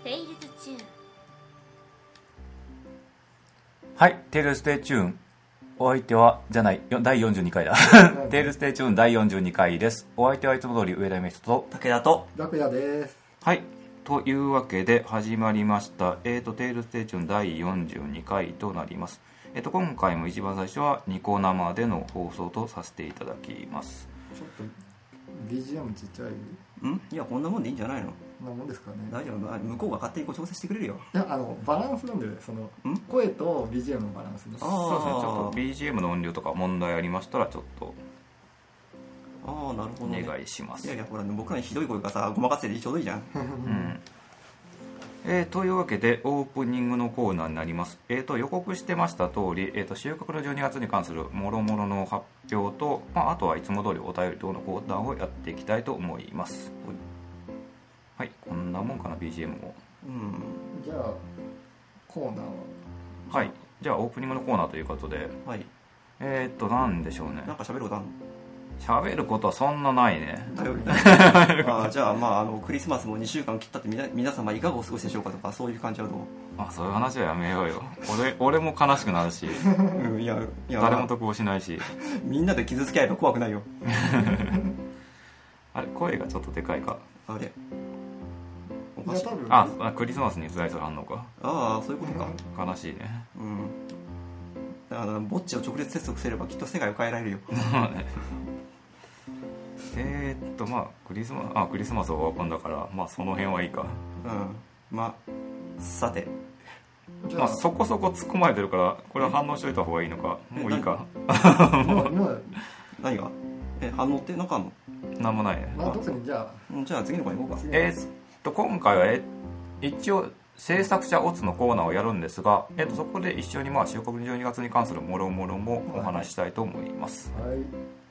テイルズチューン。 はい、テールステイチューン。お相手は、じゃない、第42回だ。テールステイチューン第42回です。お相手はいつも通り上田美人と武田と楽屋です。 はい、というわけで始まりました。テールステイチューン第42回となります。今回も一番最初はニコ生での放送とさせていただきます。 ちょっと BGM ちっちゃいいやこんなもんでいいんじゃないの。 なもんですかね。 大丈夫、向こうが勝手にこう調整してくれるよ。 いやバランスなんでその声と BGM のバランスです。 そうですね、ちょっと BGM の音量とか問題ありましたらちょっとなるほど、ね、 お願いします。 いやいやほら、僕らにひどい声がさごまかせてちょうどいいじゃん。 というわけでオープニングのコーナーになります。予告してました通り、収穫の12月に関するもろもろの発表と、あとはいつも通りお便り等のコーナーをやっていきたいと思います。はい、こんなもんかな BGM も。 じゃあコーナーははい、じゃあオープニングのコーナーということで、 はい。 なんでしょうね。 なんか喋ることあるの。 喋ることはそんなないね。 だよね。じゃあクリスマスも2週間切ったって皆様いかがお過ごしでしょうかとか、そういう感じはどう。 そういう話はやめようよ。俺も悲しくなるしいや誰も得をしないしみんなで傷つけ合えば怖くないよ。 あれ、声がちょっとでかいか。 あれおいやかしい。 多分クリスマスに在する反応か。 そういうことか。 悲しいね。 だからぼっちを直接接続すればきっと世界を変えられるよ。 クリスマスはワコンだから、その辺はいいか。 さて、 じゃあそこそこ突っ込まれてるから、これは反応しといた方がいいのか。もういいか。 今何が反応ってなんかあんの。 なんもないね。 特にじゃじゃあ次の子に行こうか。 今回は一応制作者オツのコーナーをやるんですが、そこで一緒に収穫12月に関するもろもろもお話ししたいと思います。 あはい。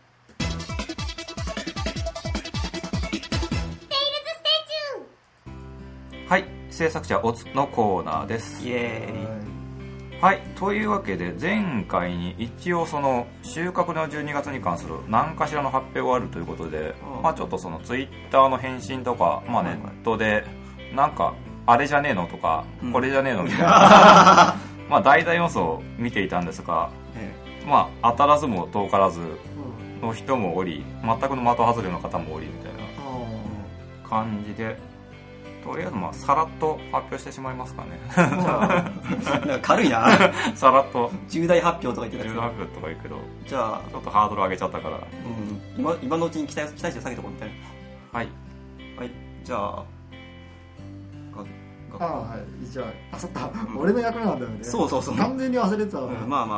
はい、制作者オツのコーナーです。 イエーイ。 はい、というわけで前回に一応その収穫の12月に関する何かしらの発表があるということで、ちょっとそのツイッターの返信とか、ネットでなんかあれじゃねえのとか、これじゃねえのみたいな大々予想を見ていたんですが、当たらずも遠からずの人もおり、全くの的外れの方もおりみたいな感じで、とりあえずさらっと発表してしまいますかね。 なんか軽いな。 さらっと重大発表とか言ってたけど。 重大発表とか言うけど、 じゃあちょっとハードル上げちゃったから、 今のうちに期待値を下げとこうみたいな。 はい、 じゃあじゃあそっか、俺の役なんだよね。 そう完全に忘れてたわ。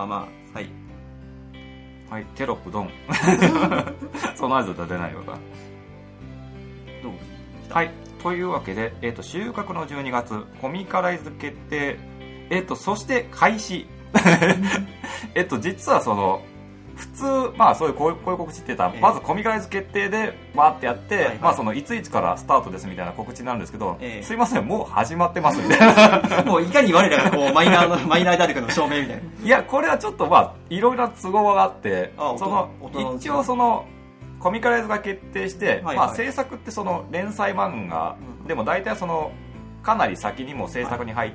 はい、テロップドン。その合図は出ないのか。 どう。 はい、というわけで、収穫の12月コミカライズ決定、そして開始。実はその普通そういうこういう告知って言ったら、まずコミカライズ決定でバーってやって、そのいついつからスタートですみたいな告知なんですけど、すいません、もう始まってますみたいな。 もういかに我らがこうマイナーであるかの証明みたいな。 いや、これはちょっといろいろな都合があって、一応そのコミカライズが決定して、制作ってその連載漫画、でも大体そのかなり先にも制作に入って、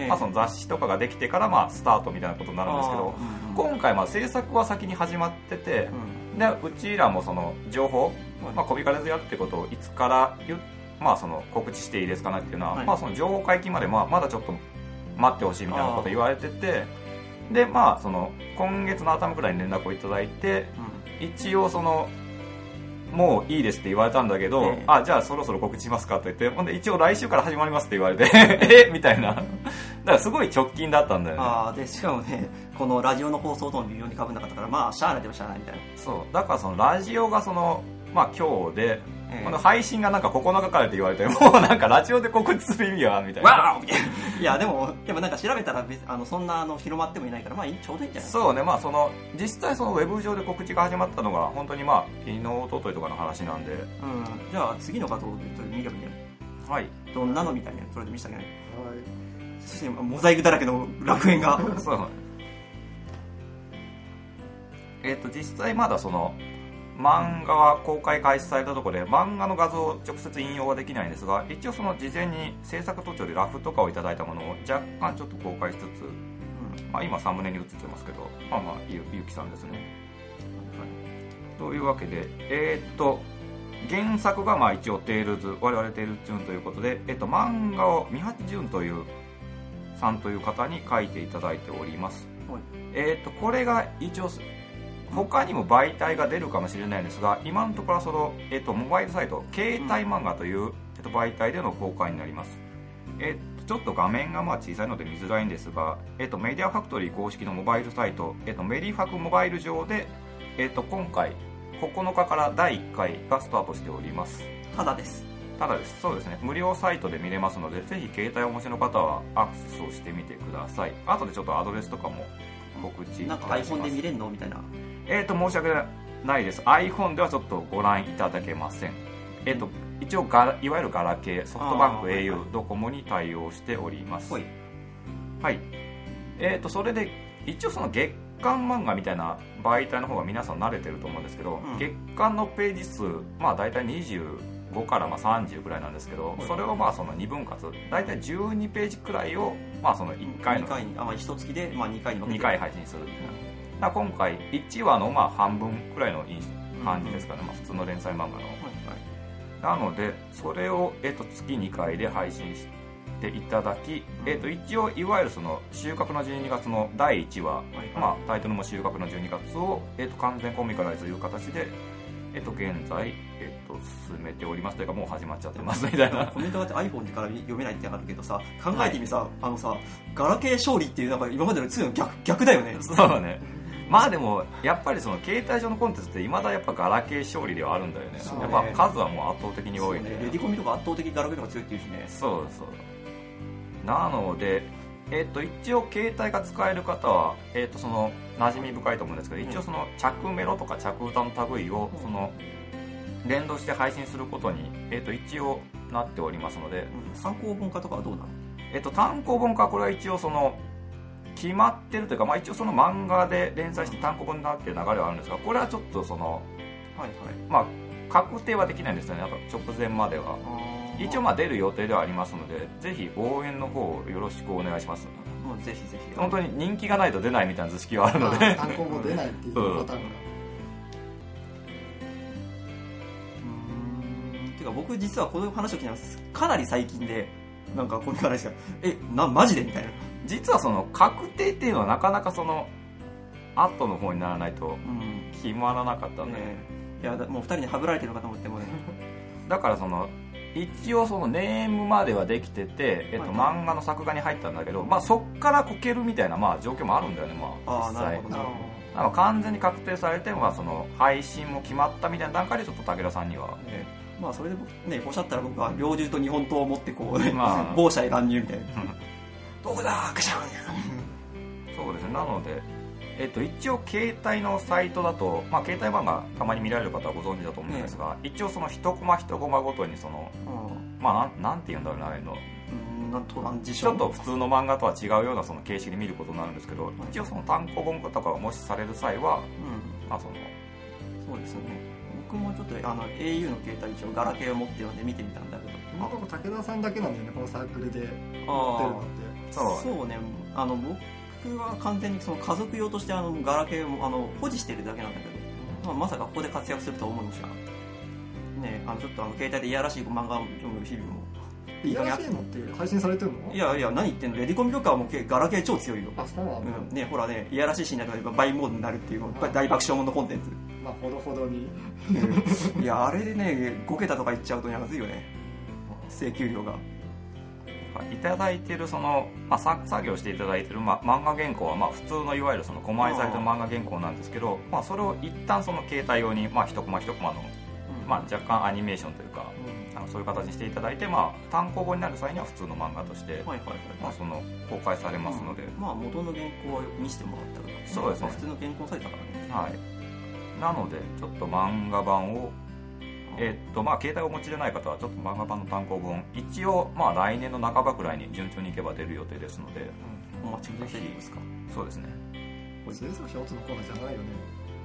その雑誌とかができてからスタートみたいなことになるんですけど、今回制作は先に始まってて、でうちらもその情報、コミカライズやるってことをいつからその告知していいですかねっていうのは、その情報解禁までまだちょっと待ってほしいみたいなこと言われてて、でその今月の頭くらいに連絡をいただいて、一応そのもういいですって言われたんだけど、じゃあそろそろ告知しますかと言って、ほんで一応来週から始まりますって言われてみたいな。だからすごい直近だったんだよね。 でしかもね、このラジオの放送とも微妙に被んなかったから、しゃあないでもしゃあないみたいな。 そうだからそのラジオがその今日で、この配信がなんか9日からって言われて、もうなんかラジオで告知する意味はみたいな。 わーいやでもなんか調べたらそんな広まってもいないから、ちょうどいいんじゃない。 そうね、その実際そのウェブ上で告知が始まったのが本当に昨日一昨日とかの話なんで、 じゃあ次の画像で見ればいいんじゃない。どんなのみたいな、それで見せてあげない。そしてモザイクだらけの楽園が。 そう。実際まだその漫画は公開開始されたところで漫画の画像を直接引用はできないんですが、一応その事前に制作途中でラフとかをいただいたものを若干ちょっと公開しつつ、今サムネに映ってますけど、ゆきさんですね、というわけで原作が一応テイルズ、我々テイルズチューンということで、漫画を三八淳というさんという方に書いていただいております。これが一応他にも媒体が出るかもしれないんですが、今のところはその、モバイルサイト携帯漫画という、媒体での公開になります。ちょっと画面が小さいので見づらいんですが、メディアファクトリー公式のモバイルサイト、メディファクモバイル上で、今回9日から第1回がスタートしております。 ただです。 そうですね。無料サイトで見れますので、ぜひ携帯をお持ちの方はアクセスをしてみてください。後でちょっとアドレスとかも告知いたします。 なんか iPhone で見れんのみたいな。 申し訳ないです。 iPhone ではちょっとご覧いただけません。一応いわゆるガラケー、ソフトバンク、au、ドコモに対応しております。はい。それで一応その月刊漫画みたいな媒体の方が皆さん慣れてると思うんですけど、月刊のページ数大体25から30ぐらいなんですけど、それをその2分割、大体12ページくらいをその1回の 1月で2回に分けて 2回配信する。今回1話の半分くらいの感じですかね、普通の連載漫画の。なのでそれを月2回で配信していただき、一応いわゆるその収穫の12月の第1話、タイトルも収穫の12月を完全コミカライズという形で現在進めておりますというか、もう始まっちゃってますみたいな。 コメントがあって iPhone から読めないってあるけどさ、考えてみさ、ガラケー勝利っていうなんか今までの2の逆だよね。 そうだね。でもやっぱりその携帯上のコンテンツって未だやっぱガラケー勝利ではあるんだよね。やっぱ数はもう圧倒的に多いね。 レディコミとか圧倒的にガラケーの方が強いっていうしね。 そうなので一応携帯が使える方はその馴染み深いと思うんですけど、一応その着メロとか着歌の類をその連動して配信することに一応なっておりますので、 単行本化とかはどうなの？ 単行本化、これは一応その決まってるというか、一応その漫画で連載して単行本になっている流れはあるんですが、これはちょっとその確定はできないんですよね、直前までは。一応出る予定ではありますので、ぜひ応援の方よろしくお願いします。 もうぜひぜひ。 本当に人気がないと出ないみたいな図式はあるので、 単行本出ないっていうパターンが。 てか僕実はこの話を聞いたのかなり最近で、なんかこんな話がマジでみたいな。 実はその確定っていうのはなかなかその後の方にならないと決まらなかったんで、 いやもう2人にはぶられてるのかと思ってもね。 だからその一応そのネームまではできてて、漫画の作画に入ったんだけど、そっからこけるみたいな状況もあるんだよね。実際完全に確定されてその配信も決まったみたいな段階でちょっと武田さんには、 それでね、おっしゃったら僕は猟銃と日本刀を持ってこう、某社へ乱入みたいな。どこだガシャン。 そうですね。なので一応携帯のサイトだと、携帯漫画たまに見られる方はご存知だと思うんですが、一応その一コマ一コマごとにその、なんて言うんだろうな、あれのちょっと普通の漫画とは違うようなその形式で見ることになるんですけど、一応その単行本とかがもしされる際は、 そうですね。僕もちょっとau の携帯一応ガラケーを持ってるので見てみたんだけど、 今のところ武田さんだけなんだよね、このサークルで持ってるのって。 そうね。僕は完全にその家族用としてガラケーを保持してるだけなんだけど、まさかここで活躍するとは思いもしなかったね。ちょっと携帯でいやらしい漫画を読む日々もいやらしいのって配信されてるの？ いや何言ってんの。レディコミとかはもうガラケー超強いよ。 そうなんだ。 ね、ほらね、いやらしいシーンだとバイモードになるっていう大爆笑ものコンテンツ。 ほどほどに。 いやあれでね5桁とかいっちゃうとまずいよね、請求料が。 いただいてるその、作業していただいてる、漫画原稿は普通のいわゆるそのコマにされてる漫画原稿なんですけど、それを一旦その携帯用に一コマ一コマの、若干アニメーションというか、そういう形にしていただいて、単行本になる際には普通の漫画として、その公開されますので、 元の原稿を見せてもらったら、 そうですね、 普通の原稿されたからね。 なのでちょっと漫画版を携帯をお持ちでない方はちょっと漫画版の単行本一応来年の半ばくらいに順調にいけば出る予定ですので、 お待ちくださいですか。 そうですね。 これ制作者オツのコーナーじゃないよね。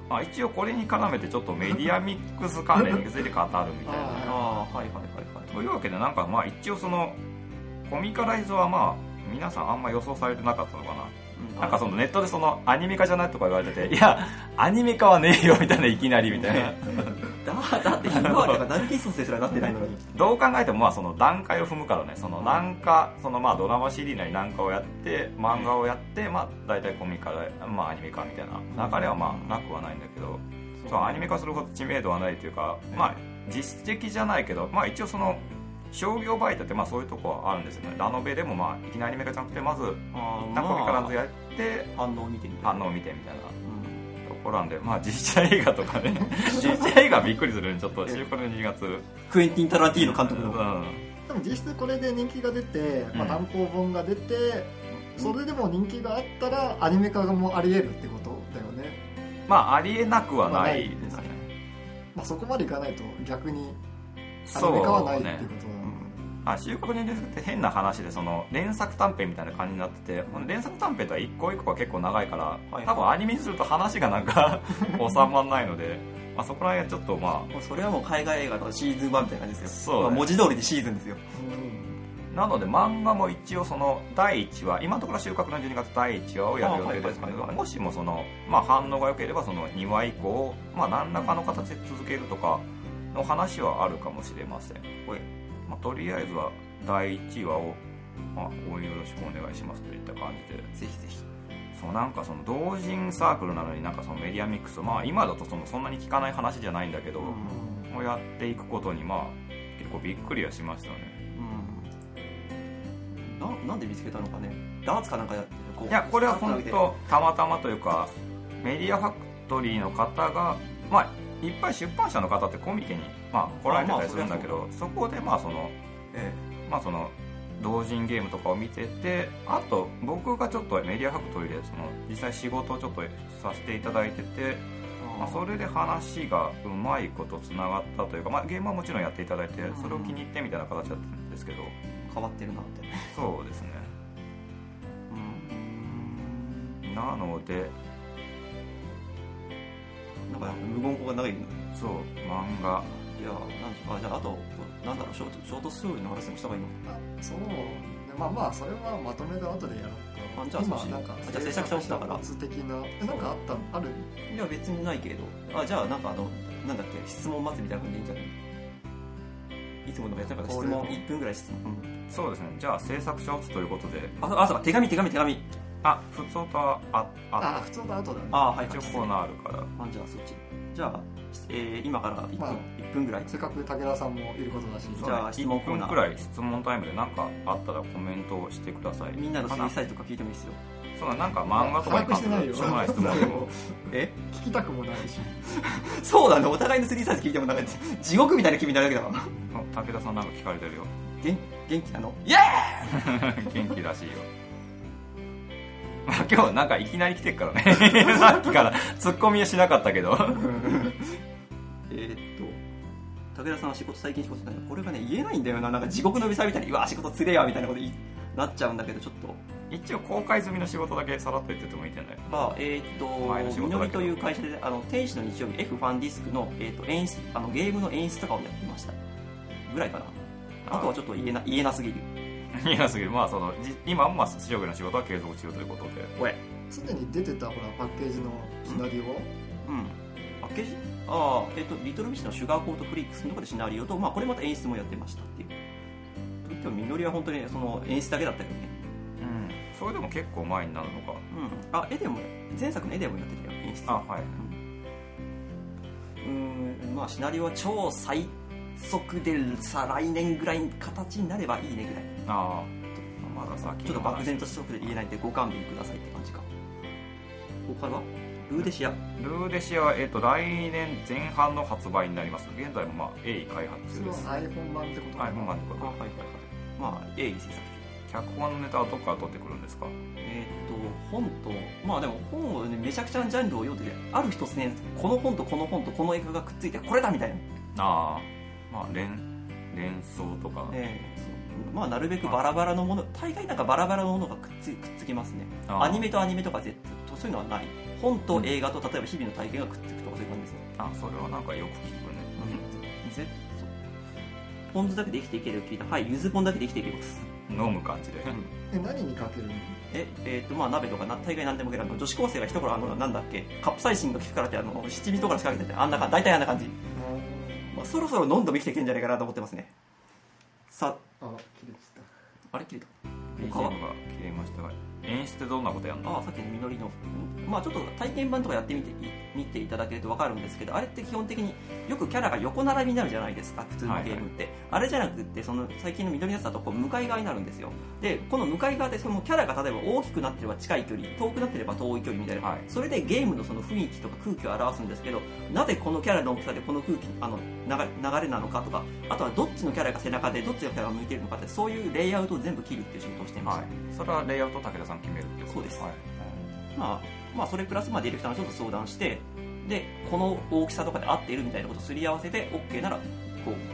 一応これに絡めてちょっとメディアミックス関連について語るみたいなはいはいはいはい。 というわけでなんかまあ一応そのコミカライズはまあ皆さんあんま予想されてなかったのかな、なんかそのネットでそのアニメ化じゃないとか言われてて、いやアニメ化はねえよみたいな、いきなりみたいなだってひまわりとかナルキスですらなってないのにどう考えてもまあその段階を踏むからね、そのなんかそのまあドラマ CD なりなんかをやって漫画をやってまあ大体コミカラ、まあアニメ化みたいな流れはまあなくはないんだけど、そうアニメ化するほど知名度はないというか、まあ実績じゃないけど、まあ一応その商業媒体ってまあそういうとこはあるんですよね。ラノベでもまあいきなりアニメ化じゃなくてまず一旦コミカライズやって反応を見てみたいなところなんで、まあ実写映画とかね実写映画びっくりするね、ちょっとこれの2月クエンティン・タランティーノ監督の、 でも実質これで人気が出て、まあ、単行本が出て、それでも人気があったらアニメ化もあり得るってことだよね。 まあありえなくはないですね、 まあ、そこまでいかないと逆にアニメ化はないっていうことなの。 収穫人ですって変な話でその連作短編みたいな感じになってて、連作短編とは一個一個が結構長いから、多分アニメにすると話がなんか収まらないので、まあ、そこら辺はちょっとまあそれはもう海外映画のシーズン1みたいな感じですよ。そう、ね、まあ、文字通りでシーズンですよ、 なので漫画も一応その第1話、今のところ収穫の12月第1話をやる予定ですけど、もしもその、まあ、反応が良ければその2話以降、まあ、何らかの形で続けるとかの話はあるかもしれません。まあ、とりあえずは第1話を、まあ、応援よろしくお願いしますといった感じで、 ぜひぜひ。 そうなんかその同人サークルなのになんかそのメディアミックス、まあ今だとそんなに聞かない話じゃないんだけど、もうやっていくことにまあ結構びっくりはしましたね。 なんで見つけたのかね。ダーツかなんかやってる。 いやこれは本当たまたまというか、メディアファクトリーの方がまあいっぱい出版社の方ってコミケに、まあ、来られてたりするんだけど、そこでまあその、まあその同人ゲームとかを見てて、あと僕がちょっとメディアファクトリーでその実際仕事をちょっとさせていただいてて、まあ、それで話がうまいことつながったというか、まあ、ゲームはもちろんやっていただいてそれを気に入ってみたいな形だったんですけど、 変わってるなって。 そうですね。なのでなんか無言語が長いの。 そう漫画。 いやじゃああとなんだろう、ショートストーリーの話もした方がいいの。 そうまあまあそれはまとめた後でやろうか。 じゃあ今なんかじゃあ制作者だから的ななんかある。 いや別にないけど、じゃあなんかなんだっけ、質問待つみたいな感じでいいんじゃない。いつものやつから質問1分ぐらい質問。 そうですね。じゃあ制作書ということで。 そう手紙。 普通と普通の後だね。 はい。一応コーナーあるから。 じゃあそっち。じゃあ、今から1分ぐらい。 せっかく武田さんもいることだし。 じゃあ質問コーナー。 1分くらい質問タイムで何かあったらコメントをしてください。 みんなの3歳とか聞いてもいいですよ。 そうなんか漫画とかに関するしょうもない質問でも聞きたくもないし。 そうだね、お互いの3歳聞いてもなんか地獄みたいな気になるだけだから。 武田さんなんか聞かれてるよ。 元気なの？イエーイ元気らしいよ。今日なんかいきなり来てっからねさっきからツッコミはしなかったけど武田さんは最近仕事したんだけど、これがね言えないんだよな。なんか地獄の指さみたいに仕事つれやみたいなことになっちゃうんだけど、ちょっと一応公開済みの仕事だけさらっと言っててもいいんじゃない？ みのりという会社で天使の日曜日 F ファンディスクの、演出ゲームの演出とかをやってましたぐらいかな。あとはちょっと言えなすぎる。 まあその今も視聴の仕事は継続中ということで。 すでに出てたほらパッケージのシナリオ。 パッケージ？リトルミッシュのシュガーコートフリークスのところでシナリオと、まあこれまた演出もやってましたっていう。といってもみのりは本当にその演出だけだったよね。 それでも結構前になるのか。 絵でも前作の絵でもやってたよ演出。まあシナリオは超最速で来年ぐらい形になればいいねぐらい。 まだ先ちょっと漠然としたことで言えないんでご勘弁くださいって感じか。他はルーデシアは、 来年前半の発売になります。現在もまあ鋭意開発中です。 iPhone 版ってこと？ iPhone 版ってこと。 まあ鋭意制作中。 脚本のネタはどこから取ってくるんですか？ 本と、まあでも本をね、めちゃくちゃなジャンルを読んでて、ある一つね、この本とこの本とこの映画がくっついてこれだみたいな。 まあ連想とか。 まあなるべくバラバラのもの、大概なんかバラバラのものがくっつきますね。アニメとアニメとかそういうのはない。 本と映画と例えば日々の体験がくっつくとかそういう感じですね。 それはなんかよく聞くね。 ポン酢だけで生きていけるよ聞いた。はい、ゆずポンだけで生きていけます。 飲む感じで。 何にかけるの？ まあ鍋とか大概何でもいける。女子高生が一頃なんだっけ、カプサイシンが効くからって七味とか仕掛けてて、大体あんな感じ。まあ、そろそろ飲んでも生きていけるんじゃないかなと思ってますね。さあ、切れた。 BGM が切れましたが、演出どんなことやんの？ さっきのみのりの、まあちょっと体験版とかやってみていただけると分かるんですけど、あれって基本的によくキャラが横並びになるじゃないですか、普通のゲームって。あれじゃなくて、最近の緑のやつだと向かい側になるんですよ。でこの向かい側でそのキャラが例えば大きくなってれば近い距離、遠くなってれば遠い距離みたいな、それでゲームのその雰囲気とか空気を表すんですけど、なぜこのキャラの大きさでこの空気流れなのかとか、あとはどっちのキャラが背中でどっちのキャラが向いてるのかって、そういうレイアウトを全部切るっていう仕事をしていました。 それはレイアウト武田さん決めるっていうことです。 そうです。まあそれプラスディレクターの人と相談して、でこの大きさとかで合っているみたいなことをすり合わせて OK ならこうみたい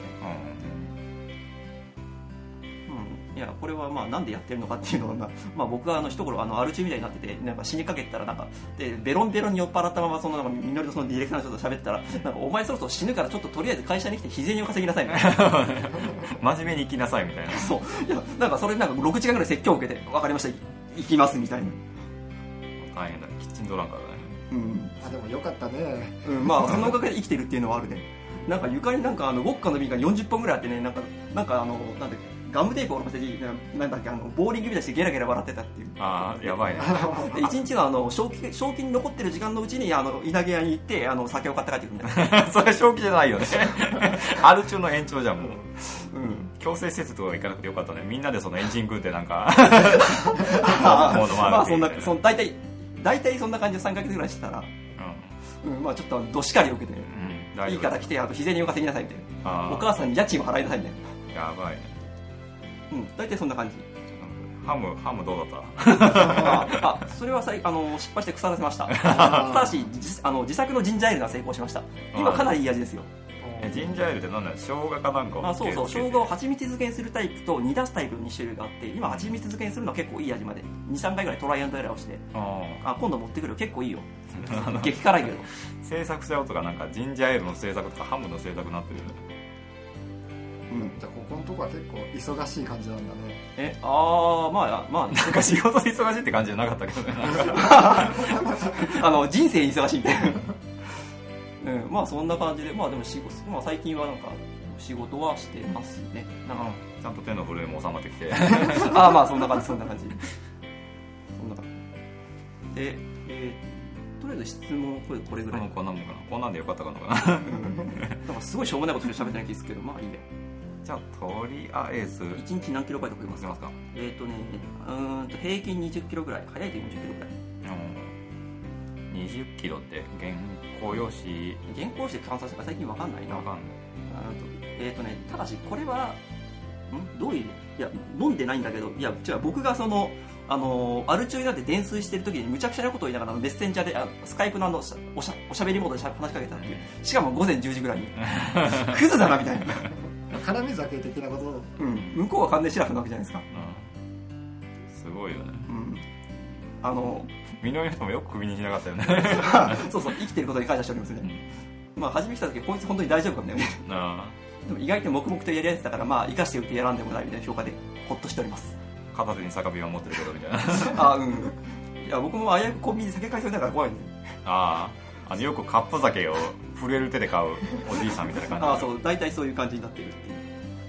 な。いやこれはまあなんでやってるのかっていうのは、まあ、僕は一頃アル中みたいになっててなんか死にかけてたらでベロンベロンに酔っ払ったままみのりとそのディレクターの人と喋ってたらお前そろそろ死ぬからちょっととりあえず会社に来て日銭を稼ぎなさいみたいな真面目に生きなさいみたいな。 そういやなんかそれ6時間ぐらい説教を受けて分かりました行きますみたいな。 大変だね、キッチンドランカーだね。 でもよかったね。 まあそのおかげで生きてるっていうのはあるね。なんか床にウォッカの瓶が40本ぐらいあってね、なんかなんだっけ、ガムテープを下ろしてなんだっけボーリングみたいにしてゲラゲラ笑ってたっていう。 やばいね。 一日の正気に残ってる時間のうちに稲毛屋に行って酒を買って帰ってくるみたいな。 それ正気じゃないよね。アル中の延長じゃんもう。強制施設とか行かなくてよかったね。みんなでそのエンジン組んでなんかまあ大体そんな感じで3ヶ月ぐらいしてたら、まあちょっとどしかり受けて、いいから来て日銭を稼ぎなさいみたいな。お母さんに家賃を払いなさいみたいな。 やばいね。 大体そんな感じ。 ハムどうだった？それは失敗して腐らせました。ただし自作のジンジャーエールが成功しました。今かなりいい味ですよ。 ジンジャーエールって何だよ、生姜かなんかをそう生姜を蜂蜜漬けにするタイプと煮出すタイプの2種類があって、今蜂蜜漬けにするのは結構いい味まで 2,3 回ぐらいトライアンドエラーをして、今度持ってくる結構いいよ。激辛いけど制作者とかなんかジンジャーエールの制作とかハムの制作になってるよね。 じゃあここのとこは結構忙しい感じなんだね。 まあなんか仕事で忙しいって感じじゃなかったけどね。 人生忙しいみたいな。まあそんな感じで、まあでも最近はなんか仕事はしてますね。なんかちゃんと手の震えも収まってきて。 まあそんな感じ。そんな感じで、とりあえず質問これぐらい。 こんなんでよかったかな。 なんかすごいしょうもないことで喋ってない気ですけど、まあいいや。 じゃあとりあえず 1日何キロバイト食いますか？平均20キロぐらい、早いと40キロぐらい。 20キロって原稿用紙で換算したか最近わかんないな。ただしこれはどういう、いや飲んでないんだけど、いや違う、僕がアル中になって泥酔してる時にむちゃくちゃなことを言いながらメッセンジャーでスカイプのおしゃべりモードで話しかけたっていう、しかも午前10時ぐらいにクズだなみたいな。 絡み酒的なこと。 向こうは完全にシラフなわけじゃないですか。 すごいよね。みのりの人もよく首にしなかったよね。 そう生きてることに感謝しておりますね。まあ初め来た時こいつ本当に大丈夫かみたいな。でも意外と黙々とやりやってたから、まあ生かしておいてやらんでもないみたいな評価でホッとしております。 片手に酒瓶を持ってるけどみたいな。 いや僕も危うくコンビニで酒買いそうだから怖いね。 よくカップ酒を震える手で買うおじいさんみたいな感じ。 そう大体そういう感じになっているっていう。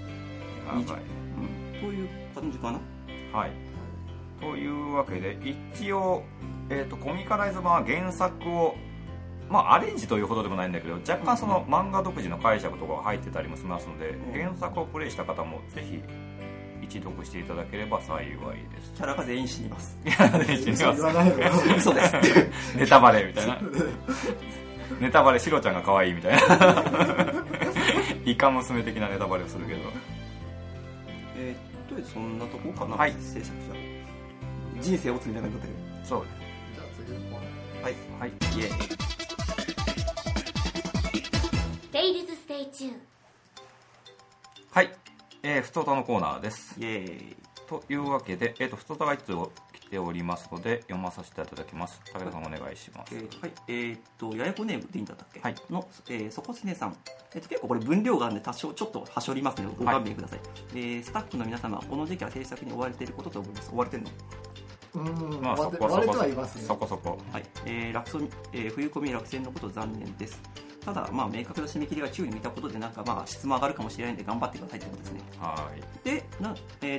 という感じかな。 はい。というわけで一応コミカライズ版は原作をアレンジというほどでもないんだけど、若干その漫画独自の解釈とかが入ってたりもしますので、原作をプレイした方もぜひ一読していただければ幸いです。 キャラが全員死にます。 嘘です。 ネタバレみたいな。ネタバレ、シロちゃんが可愛いみたいな。イカ娘的なネタバレをするけど。 とりあえずそんなとこかな。 はい。 制作者。人生をつみたいなことで。 そう。 じゃあ次のコーナー。 はい。 イエーイ。 Tales Stay Tuned。 はい。ふつおたのコーナーです。 イエーイ。 というわけで、ふつおたが1通来ておりますので読まさせていただきます。武田さんお願いします。 はい、ややこネームでいいんだったっけ、 はい、 の、そこすねさん、結構これ分量があるんで多少ちょっとはしょりますのでご勘弁ください。スタッフの皆様、この時期は制作に追われていることと思います。追われてるの？ まあ、 追われてはいますね。 そこそこ。 はい、冬コミ落選のこと残念です。ただ、まあ、明確な締め切りが宙に見たことで、なんかまあ質も上がるかもしれないので頑張ってくださいということですね。 はい。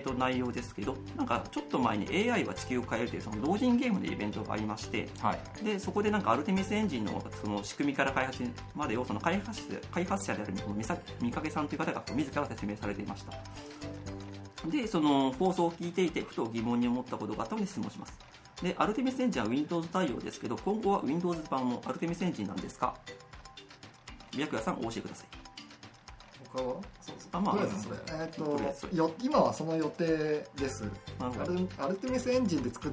で、内容ですけど、なんかちょっと前に AI は地球を変えるというその同人ゲームのイベントがありまして、 はい、 でそこでなんかアルテミスエンジンのその仕組みから開発までをその開発者である三影さんという方が自ら説明されていました。で、その放送を聞いていてふと疑問に思ったことがあったので質問します。で、アルテミスエンジンは Windows 対応ですけど、今後は Windows 版もアルテミスエンジンなんですか？白谷さんお教えください。 他は？ まあ、 とりあえずそれ、今はその予定です。アルテミスエンジンで作って、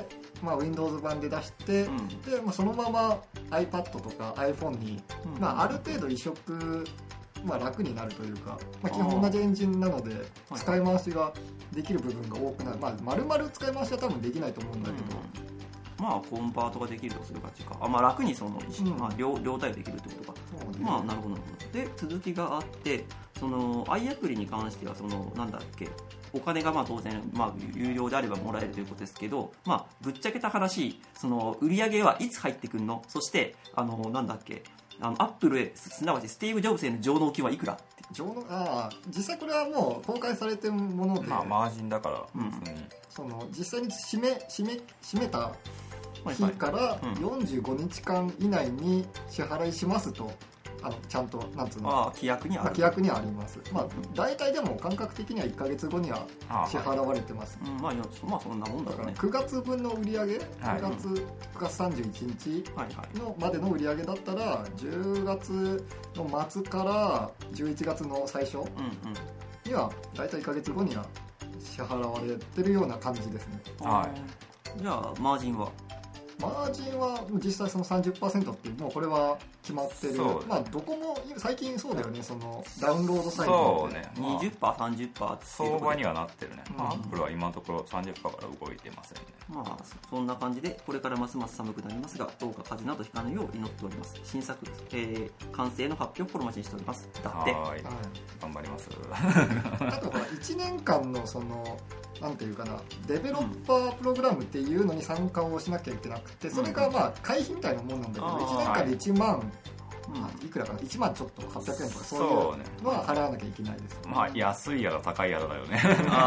まあ、Windows 版で出して、でまあ、そのまま iPad とか iPhone に、まあ、ある程度移植、まあ、楽になるというか、まあ、基本同じエンジンなので使い回しができる部分が多くなる、まあ、丸々使い回しは多分できないと思うんだけど、 まあコンパートができるとする感じか。まあ楽にその、まあ、両対応できるってことか。まあなるほど。で、続きがあって、その i アプリに関してはそのなんだっけ、お金がまあ当然まあ有料であればもらえるということですけど、まあぶっちゃけた話、その売り上げはいつ入ってくるの？そしてなんだっけ、アップルへ、すなわちスティーブ・ジョブズへの上納金はいくら？ 実際これはもう公開されてるもので、 まあマージンだから、 その実際に締めた日から45日間以内に支払いしますと、ちゃんとなんつうの、 規約にはあります。まあ大体でも感覚的には1ヶ月後には支払われてます。 まあそんなもんだろうね。 9月分の売り上げ、9月31日のまでの売り上げだったら10月の末から11月の最初には大体1ヶ月後には支払われてるような感じですね。 じゃあマージンは実際その 30% ってもうこれは決まってる。まあどこも最近そうだよね、そのダウンロードサイトそうね、 20%、30% 相場にはなってるね。アップルは今のところ 30% から動いてませんね。 まあそんな感じでこれからますます寒くなりますが、どうか風邪などひかぬよう祈っております。新作、完成の発表を心待ちにしております。だって頑張ります。 あとほら1年間のそのなんていうかな、デベロッパープログラムっていうのに参加をしなきゃいけなくて、それがまあ会費みたいなもんなんだけど、1年間で1万、いくらかな、1万ちょっと800円とかそういうのは払わなきゃいけないです。 まあ安いやら高いやらだよね。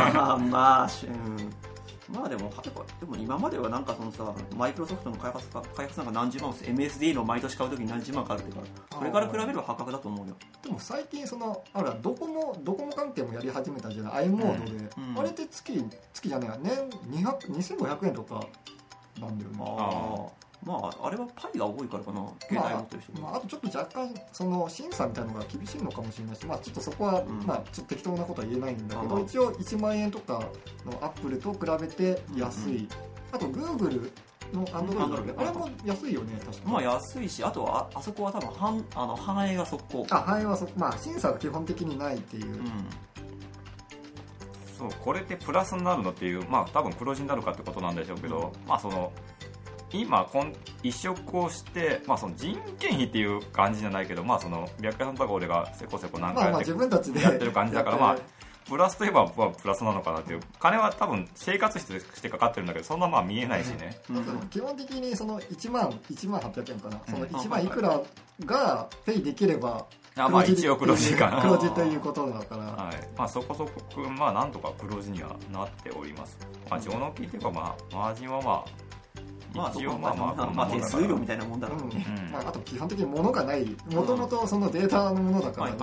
まあでも今まではなんかそのさ、マイクロソフトの開発なんか何十万、MSD の毎年買うときに何十万かかるってから、これから比べれば破格だと思うよ。 でも最近そのドコモ関係もやり始めたじゃない、i モードで、あれって月じゃねえや、年2500円とかなんだよね。 まああれはパイが多いからかな、携帯持ってる人。 あとちょっと若干その審査みたいなのが厳しいのかもしれないし、まあちょっとそこはまあちょっと適当なことは言えないんだけど、一応1万円とかのアップルと比べて安い。あと Google の Android あれも安いよね、確かに。 まあ安いし、あとはあそこは多分反映が速攻。 反映はまあ審査が基本的にないっていう。 そう、これってプラスになるのっていう、まあ多分黒字になるかってことなんでしょうけど、まあその今移植をして、まあ、その人件費っていう感じじゃないけど、まあ、その白谷さんとか俺がせこせこなんかやってる感じだから、まあプラスといえばプラスなのかなっていう。金は多分生活費としてかかってるんだけど、そんなまあ見えないしね。 基本的にその1万800円かな、その1万いくらがペイできればまあ一応黒字かな。 黒字ということだから、 まあそこそこまあなんとか黒字にはなっております。まあ上納金っていうか、まあマージンは一応まあ手数料みたいなもんだろうね。 あと基本的に物がない、もともとそのデータのものだからね。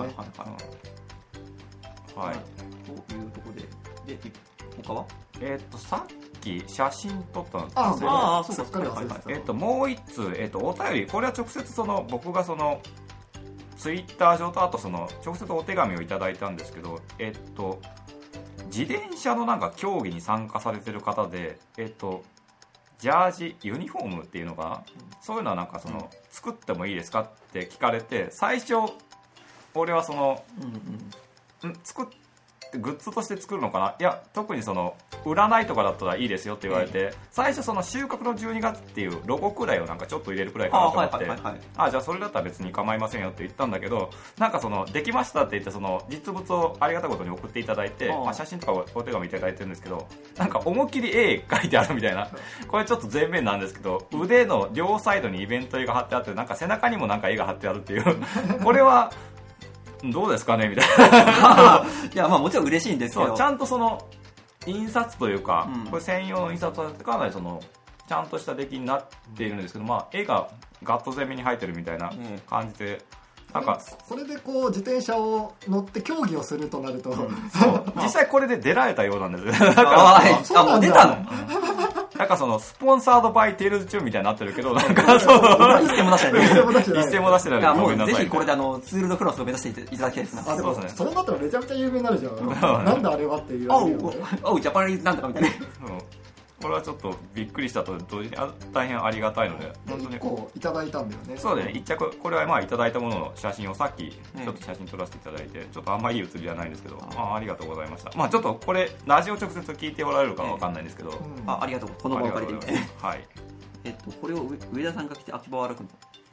はい。というところで、他は？ さっき写真撮ったんですけど、そうか。もう一通お便り、これは直接その僕がそのツイッター上とあとその直接お手紙をいただいたんですけど、自転車のなんか競技に参加されてる方でジャージユニフォームっていうのかな、そういうのはなんかその作ってもいいですかって聞かれて、最初俺はその作っグッズとして作るのかな。いや特にその占いとかだったらいいですよって言われて、最初その収穫の12月っていうロゴくらいをなんかちょっと入れるくらいかなと思って、じゃあそれだったら別に構いませんよって言ったんだけど、なんかそのできましたって言ってその実物をありがたいことに送っていただいて、写真とかお手紙いただいてるんですけど、なんか思いっきり絵描いてあるみたいな、これちょっと前面なんですけど、腕の両サイドにイベント絵が貼ってあって、なんか背中にもなんか絵が貼ってあるっていうこれはどうですかねみたいな。 いやまあもちろん嬉しいんですけど、 ちゃんとその印刷というか、これ専用の印刷はかなりそのちゃんとした出来になっているんですけど、まあ絵がガット攻めに入ってるみたいな感じで、なんかそれでこう自転車を乗って競技をするとなると、 そう実際これで出られたようなんですよ。 なんかもう出たの。 なんかそのスポンサードバイテールズチューンみたいになってるけど、なんかそう一銭も出してない。 一銭も出してない。いやもうぜひこれでツール・ド・フランスを目指していただきたいですね。 でもそれだったらめちゃめちゃ有名になるじゃん。なんであれはっていう。 おうジャパニーズなんとかみたいな。 これはちょっとびっくりしたと同時に大変ありがたいので、 本当に1個いただいたんだよね。 そうだね、1着これはまあいただいたものの写真をさっきちょっと写真撮らせていただいて、ちょっとあんまいい写りじゃないんですけど、ありがとうございました。まあちょっとこれラジオ直接聞いておられるかわかんないんですけど、 ありがとう、この場を借りてみて。 はい。 これを上田さんが来て秋葉を歩くの。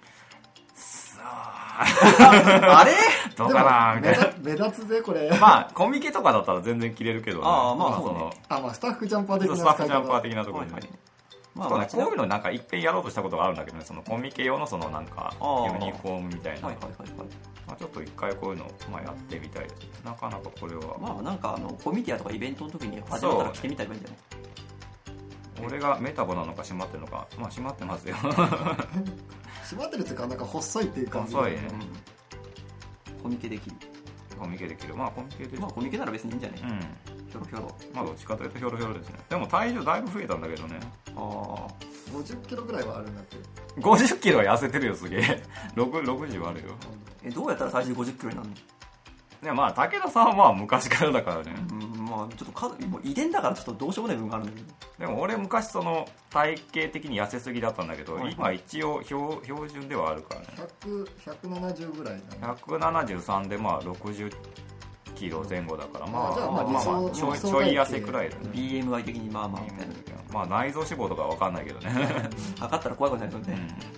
あれどうかなみたいな。 目立つぜこれ。 まあコミケとかだったら全然着れるけどね。 まあそうね。 まあスタッフジャンパー的なスタッフジャンパー的なところにね。まあこういうのなんか一遍やろうとしたことがあるんだけどね、そのコミケ用のそのなんかユニフォームみたいな。まあちょっと一回こういうのまあやってみたいですね。なかなかこれは。 まあなんかコミティアとかイベントの時に初めから着てみたらいいんじゃない？ 俺がメタボなのか閉まってるのか、まあ閉まってますよ。 閉まってるっていうかなんか細いっていう感じ。 細いね。 コミケできる。 コミケできる。まあコミケで。 まあコミケなら別にいいんじゃない？ひょろひょろ。 まあどっちかというとひょろひょろですね。でも体重だいぶ増えたんだけどね。 50キロぐらいはあるんだって。 50キロは痩せてるよすげえ。60はあるよ。 どうやったら体重50キロになるの？ まあ武田さんはまあ昔からだからね。 まあちょっともう遺伝だからちょっとどうしようもない部分があるんだけど。 でも俺昔その体型的に痩せすぎだったんだけど、今一応標準ではあるからね。 170ぐらいだね。 173でまあ60キロ前後だから、まあじゃあまあちょい痩せくらいだね。 BMI 的にまあまあみたいな。 まあ内臓脂肪とかは分かんないけどね。 測ったら怖いことになるので。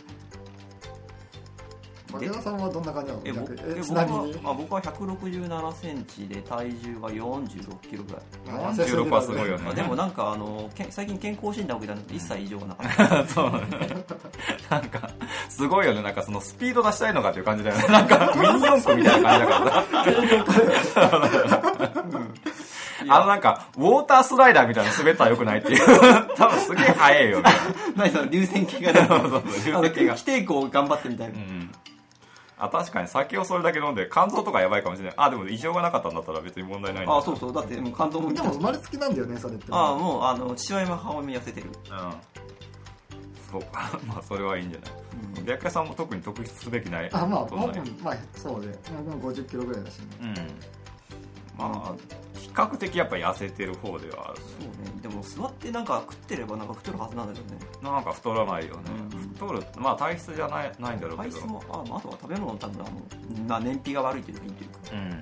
武田さんはどんな感じなの？ 僕は167センチで体重が46キロぐらい。 46はすごいよね。 でもなんか最近健康診断を受けたので一切異常がなかった。 そうね。なんかすごいよね。なんかそのスピード出したいのかっていう感じだよね。なんかミニ四駆みたいな感じだからさ。なんかウォータースライダーみたいな滑ったらよくないっていう。多分すげえ速いよね。 何その流線形がね。規定校頑張ってみたいな。 確かに酒をそれだけ飲んで肝臓とかやばいかもしれない。でも異常がなかったんだったら別に問題ないんだ。 そうそう。だってもう肝臓も。 でも生まれつきなんだよねそれって。 もう父親も母親も痩せてる。 そうか。まあそれはいいんじゃない。白夜さんも特に特筆すべきない。 まあそうで。もう50キロぐらいだしね。 まあ比較的やっぱ痩せてる方ではある。 そうね。でも座ってなんか食ってればなんか太るはずなんだけどね。 なんか太らないよね。太る、まあ体質じゃないんだろうけど。 体質もあとは食べ物のための燃費が悪いというかいいというか。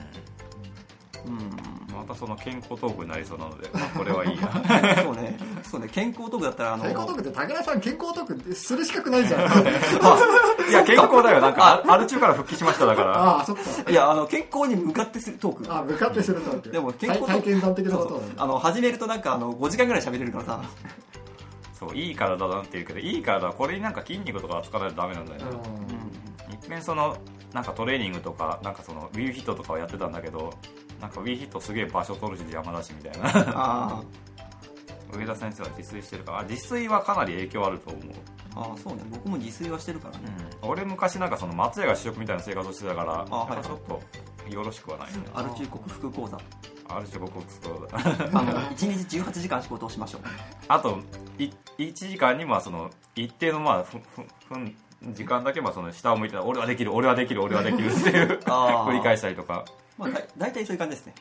またその健康トークになりそうなので、これはいいや。 そうね。健康トークだったら健康トークって武田さん健康トークする資格ないじゃん。 いや健康だよ。なんかアル中から復帰しましただから。 そっか。 いや健康に向かってするトーク。 向かってするトーク。 でも健康体験談的なことを始めるとなんか5時間ぐらい喋れるからさ。 そういい体だって言うけど、いい体はこれになんか筋肉とかつかないとダメなんだよね。一遍そのなんかトレーニングとかなんかその Wii ヒットとかをやってたんだけど、なんか Wii ヒットすげえ場所取るし邪魔だしみたいな。上田先生は自炊してるから、自炊はかなり影響あると思う。 そうね。僕も自炊はしてるからね。 俺昔なんかその松屋が主食みたいな生活をしてたから、ちょっとよろしくはないね。 アル中克服講座。 アル中克服講座。 1日18時間仕事をしましょう。 あと1時間にまあその一定のまあ時間だけまあその下を向いて俺はできるっていう繰り返したりとか。 大体そういう感じですね。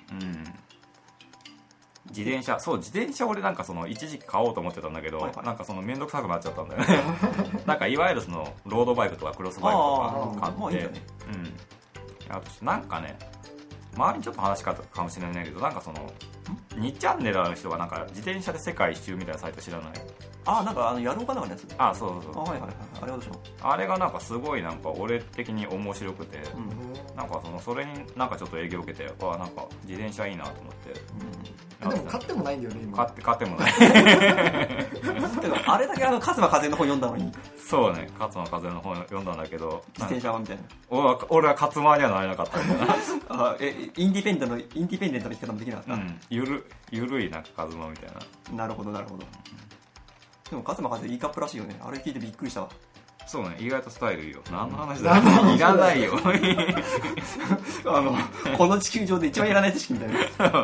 自転車俺なんかその一時期買おうと思ってたんだけど、なんかその面倒くさくなっちゃったんだよね。なんかいわゆるそのロードバイクとかクロスバイクとか買って、あとなんかね、 周りにちょっと話し方かもしれないけど、なんかその2チャンネルの人がなんか自転車で世界一周みたいなサイト知らない？ なんかやろうかなのやつ。 そうそう。 はいはいはい。あれはどうしよう。 あれがなんかすごいなんか俺的に面白くて、なんかそれになんかちょっと影響を受けて、なんか自転車いいなと思って。 でも買ってもないんだよね今。買ってもない。 あれだけ勝間風の本読んだのに。 そうね、勝間風の本読んだんだけど、 自転車はみたいな。 俺は勝間にはなれなかったんだな。 インディペンデントの生き方もできなかった。 ゆるいなんか勝間みたいな。なるほどなるほど。でも勝間風いいカップらしいよね。あれ聞いてびっくりしたわ。 そうね、意外とスタイルいいよ。何の話だよ。いらないよ。 この地球上で一番いらない知識みたいな。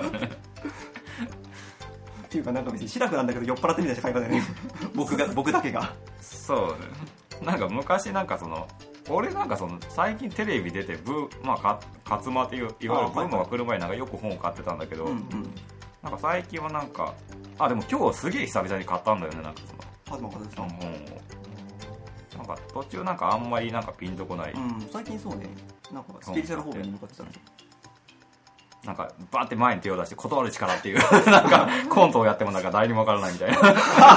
っていうかなんか別に白くなんだけど酔っ払ってみたいな会話だよね。僕だけが。 そうね。なんか昔なんか俺なんか最近テレビ出て勝間っていういわゆるブームが来る前になんかよく本を買ってたんだけど、なんか最近はなんかでも今日すげえ久々に買ったんだよね、なんか勝間風さん本を。なんか途中なんかあんまりなんかピンとこない。 最近そうね。なんかスピリチュアル方面に向かってたね。 なんかバーって前に手を出して断る力っていうなんかコントをやってもなんか誰にもわからないみたいな。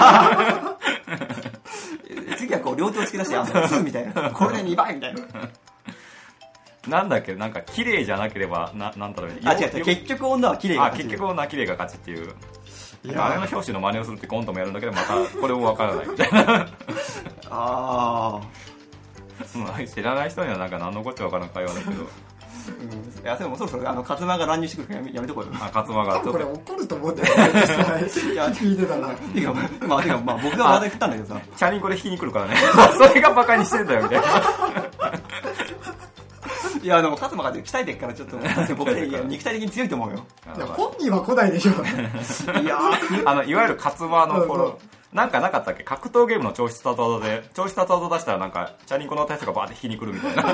次はこう両手を突き出して2みたいな。これで2倍みたいな。 なんだっけ、なんか綺麗じゃなければなんだろう。 違う結局女は綺麗が勝ち。 結局女は綺麗が勝ちっていう。あれの表紙の真似をするってコントもやるんだけど、またこれもわからないみたいな。知らない人にはなんか何のこっちゃわからん会話だけど。 いやでもそろそろ勝間が乱入してくるからやめとこうよ。 勝間がこれ怒ると思って聞いてたな。 てか僕が話題振ったんだけどさ、 チャリンコで引きに来るからね。それがバカにしてんだよみたいな。 いやでも勝間が鍛えてるからちょっと僕肉体的に強いと思うよ。 いや本人は来ないでしょ。 いやいわゆる勝間の頃なんかなかったっけ、格闘ゲームの調子スタート技で調子スタート技出したらなんかチャリンコの体勢がバーって引きに来るみたいな。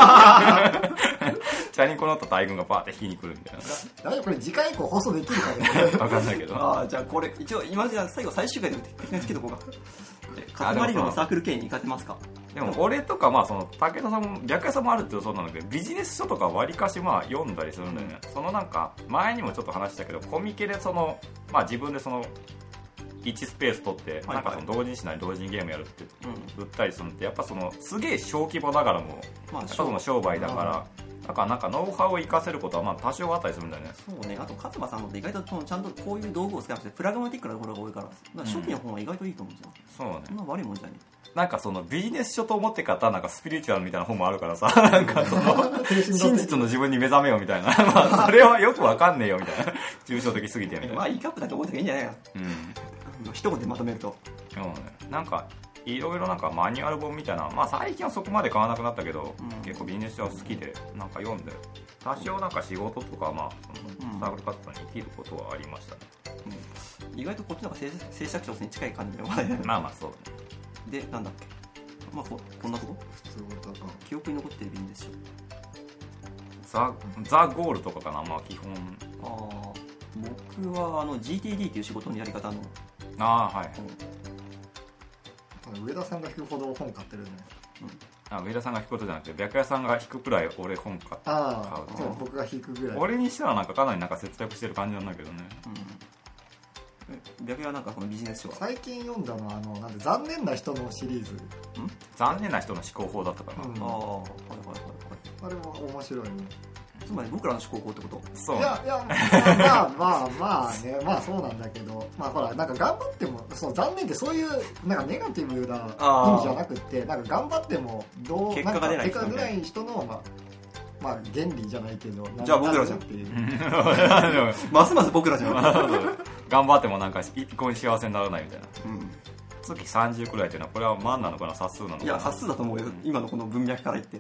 チャリンコの大群がバーって引きに来るみたいな。 大丈夫これ次回以降放送できるかね。 分かんないけど。 じゃあこれ一応今じゃ最後最終回で適当につけとこうか。勝間理論のサークル経営に行かせますか。 でも俺とか武田さんも白屋さんもあるってそうなんだけど、ビジネス書とかわりかし読んだりするんだよね。なんか前にもちょっと話したけど、コミケで自分で1スペース取ってなんか同人誌なり同人ゲームやるって売ったりするのってやっぱすげえ小規模ながらも商売だから、だからなんかノウハウを活かせることは多少あったりするんだよね。 そうね。あと勝間さんのって意外とちゃんとこういう道具を使ってプラグマティックなところが多いから初期の本は意外といいと思うんですよ。 そうね。 そんな悪いもんじゃねえ。 なんかビジネス書と思って買ったなんかスピリチュアルみたいな本もあるからさ、なんか真実の自分に目覚めよみたいな。それはよくわかんねえよみたいな。抽象的すぎてみたいな。 いいカップだと思っていいんじゃないか。一言でまとめると。 なんかいろいろなんかマニュアル本みたいな、最近はそこまで買わなくなったけど、結構ビジネス書は好きでなんか読んで、多少なんか仕事とかサークル活動に生きることはありましたね。 意外とこっちの方が制作者に近い感じで。 そうね。 でなんだっけ、こんなとこ記憶に残ってるビジネス書。 ザ・ゴールとかかな、基本。 僕はGTD っていう仕事のやり方の。 はい。 上田さんが引くほど本買ってるね。 上田さんが引くことじゃなくて白夜さんが引くくらい俺本買う。 僕が引くぐらい。 俺にしてはなんかかなりなんか節約してる感じなんだけどね。 白夜はなんかこのビジネス書は最近読んだのはなんで残念な人のシリーズ。 残念な人の思考法だったかな。 あれも面白いね。 つまり僕らの思考法ってこと？ そう。 いやね、そうなんだけど、ほらなんか頑張っても残念ってそういうなんかネガティブな意味じゃなくて、なんか頑張っても結果が出ない人の原理じゃないけど、 じゃあ僕らじゃんっていう。 ますます僕らじゃん。 頑張ってもなんか一向に幸せにならないみたいな。月30くらいっていうのはこれは万なのかな、冊数なのかな。 いや冊数だと思うよ、今のこの文脈から言って。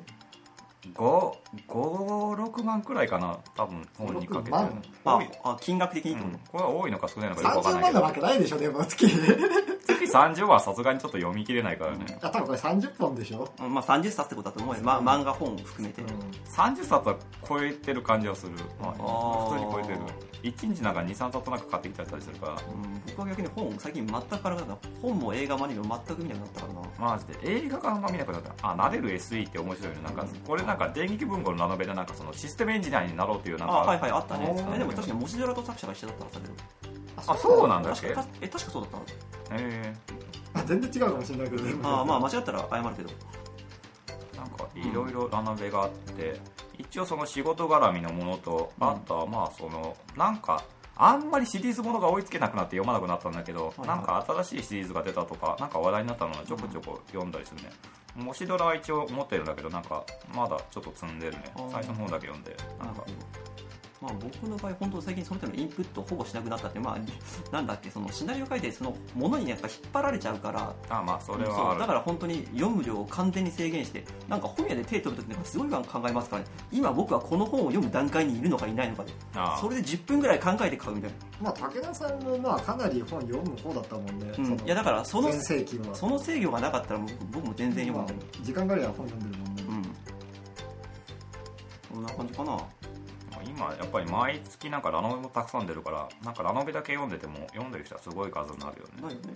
5-6万くらいかな、多分本にかけて。 金額的にこれは多いのか少ないのかよくわかんないけど。 30万なわけないでしょ、でも月 30はさすがにちょっと読み切れないからね。 多分これ30本でしょ。 30冊ってことだと思うよ。漫画本を含めて。 30冊は超えてる感じはする。普通に超えてる。 1日なんか 2,3 冊なんか買ってきたりするから、 僕は逆に本最近全くからなかった。本も映画もアニメも全く見なくなったからな。 マジで映画があんま見なくなった。あ、なれる SE って面白いね。なんかこれなんか電撃文庫のラノベでなんかそのシステムエンジニアになろうっていうなんか、 はいはいあったね。でも確かに文字ドラと作者が一緒だったはずだけど。 あ、そうなんだっけ？ 確かそうだったな。全然違うかもしれないけど。 まあ間違ったら謝るけど。 なんかいろいろラノベがあって、一応その仕事絡みのものと、あとはまあそのなんかあんまりシリーズものが追いつけなくなって読まなくなったんだけど、なんか新しいシリーズが出たとかなんか話題になったのはちょこちょこ読んだりするね。模試ドラは一応持ってるんだけど、なんかまだちょっと積んでるね。最初の方だけ読んで、なんかまあ、僕の場合本当最近その手のインプットをほぼしなくなったって、まあなんだっけ、そのシナリオ書いてそのものにやっぱ引っ張られちゃうから、 まあそれはある。 だから本当に読む量を完全に制限して、なんか本屋で手取るときなんかすごい考えますからね。今僕はこの本を読む段階にいるのかいないのかで、それで10分ぐらい考えて買うみたいな。 まあ武田さんもまあかなり本読む方だったもんね。 いやだからその制御がなかったら僕も全然読む。 時間があれば本読んでるもんね。 こんな感じかな。 今やっぱり毎月なんかラノベもたくさん出るから、なんかラノベだけ読んでても読んでる人はすごい数になるよね。 ないよね。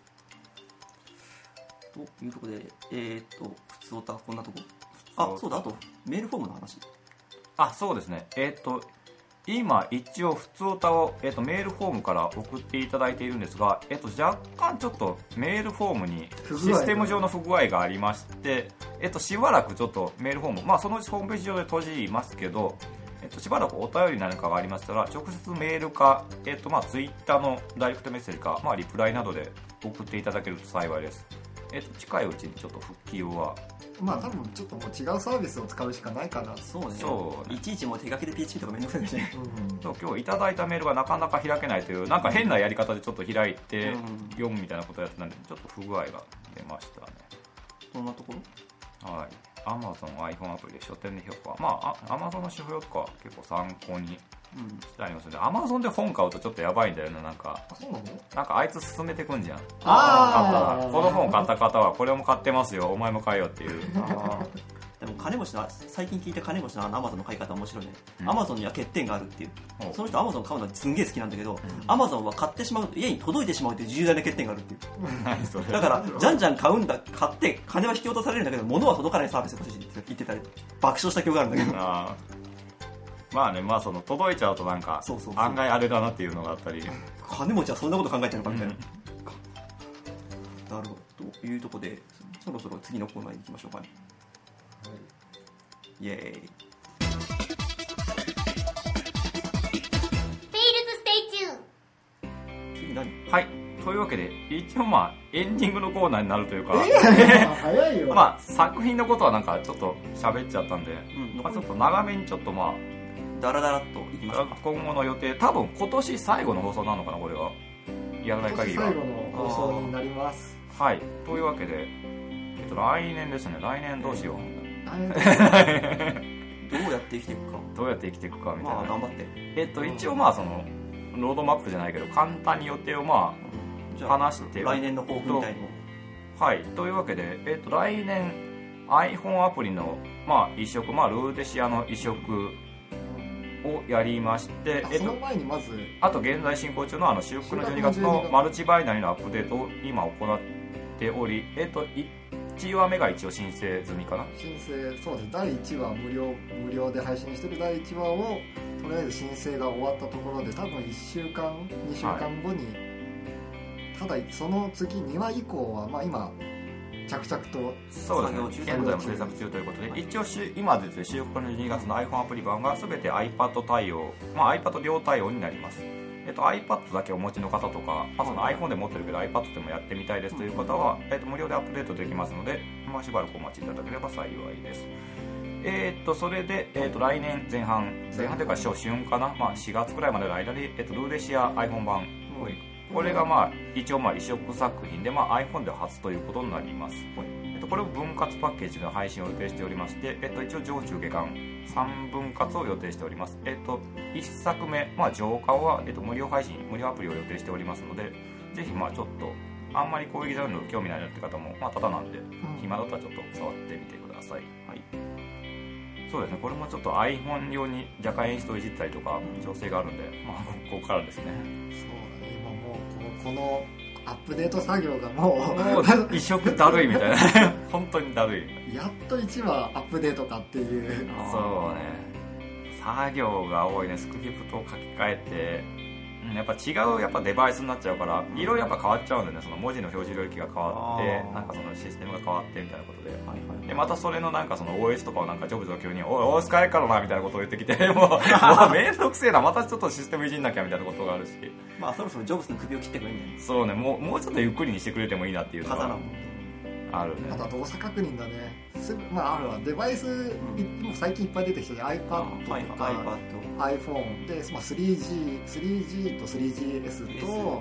というところで、普通オタこんなとこ。そうだ、あとメールフォームの話。 そうですね。今一応普通オタを、メールフォームから送っていただいているんですが、若干ちょっとメールフォームにシステム上の不具合がありまして、しばらくちょっとメールフォーム、そのうちホームページ上で閉じますけど、しばらくお便りに何かがありましたら直接メールか、ツイッターのダイレクトメッセージか、リプライなどで送っていただけると幸いです。近いうちにちょっと復帰は多分ちょっともう違うサービスを使うしかないかな。 そうね。いちいちもう手書きで PHP とかめんどくさいですね。 今日いただいたメールがなかなか開けないというなんか変なやり方でちょっと開いて読むみたいなことをやってたんで、ちょっと不具合が出ましたね。 そんなところ？ はい。Amazon iPhone アプリで書店で評価、Amazon の指標とか結構参考にしてありますので、Amazon で本買うとちょっとやばいんだよね。なんかあいつ進めてくんじゃん。この本買った方はこれも買ってますよ、お前も買えよっていう。 でも最近聞いた金持ちのAmazon の買い方面白いね。Amazon には欠点があるっていう。その人 Amazon 買うのはすんげえ好きなんだけど、Amazon は買ってしまうと家に届いてしまうという重大な欠点があるっていう。だからじゃんじゃん買って金は引き落とされるんだけど物は届かないサービスを欲しいって言ってたり爆笑した記憶があるんだけど。 その届いちゃうとなんか案外あれだなっていうのがあったり、 金持ちはそんなこと考えてるのかみたいな。なるほど。というところでそろそろ次のコーナーに行きましょうかね。イエーイ。 テイルズステイチューン。 次何？ はい。というわけで一応エンディングのコーナーになるというか、 早いよ。 作品のことはなんかちょっと喋っちゃったんで、ちょっと長めにちょっとダラダラっといきましょうか。 今後の予定、多分今年最後の放送なのかな、これはやらない限りは最後の放送になります。 はい。というわけで、来年ですね。来年どうしよう。 どうやって生きていくかみたいな。頑張って。 一応そのロードマップじゃないけど簡単に予定を話して来年の抱負みたいにも。 はい。というわけで、来年 iPhone アプリの移植、ルーデシアの移植をやりまして、 その前にまずあと現在進行中の修復の12月のマルチバイナリのアップデートを今行っており、1話目が一応申請済みかな。 申請、そうです。第1話無料で配信してる第1話をとりあえず申請が終わったところで、多分1週間2週間後に、ただその次2話以降は今着々とそうですね、現在も制作中ということで、一応今出てる修復の12月の iPhone アプリ版が全て iPad 対応、iPad 両対応になります。iPad だけお持ちの方とか、その iPhone で持ってるけど iPad でもやってみたいですという方は、無料でアップデートできますので、しばらくお待ちいただければ幸いです。それで、来年前半というか初春かな、4月くらいまでの間に、ルーデシア iPhone 版、これが一応移植作品で、iPhone で初ということになります。これを分割パッケージの配信を予定しておりまして、一応上中下巻3分割を予定しております。1作目、上巻は、無料配信、無料アプリを予定しておりますので、ぜひちょっとあんまりこういうジャンル興味ないなって方も、ただなんで、暇だったらちょっと触ってみてください。はい。 そうですね、これもちょっと iPhone 用に若干演出をいじったりとか調整があるんで、まあここからですね。 そうだね、今もうこのアップデート作業がもう異色だるいみたいな本当にだるい。 やっと1話アップデートかっていう。 そうね、作業が多いね。スクリプトを書き換えて、やっぱ違うやっぱデバイスになっちゃうから、いろいろやっぱ変わっちゃうんでね、その文字の表示領域が変わって、なんかそのシステムが変わってみたいなことで、でまたそれのなんかその OS とかをなんかジョブズが急におい OS 変えるからなみたいなことを言ってきて、もうめんどくせえな、またちょっとシステムいじんなきゃみたいなことがあるし、 まあそろそろジョブズの首を切ってくれんね。 そうね、もうちょっとゆっくりにしてくれてもいいなっていうのがあるね。 あとは動作確認だね。まああるわ、デバイス、もう最近いっぱい出てきて iPad とか iPhone で、まあ、3G と 3GS と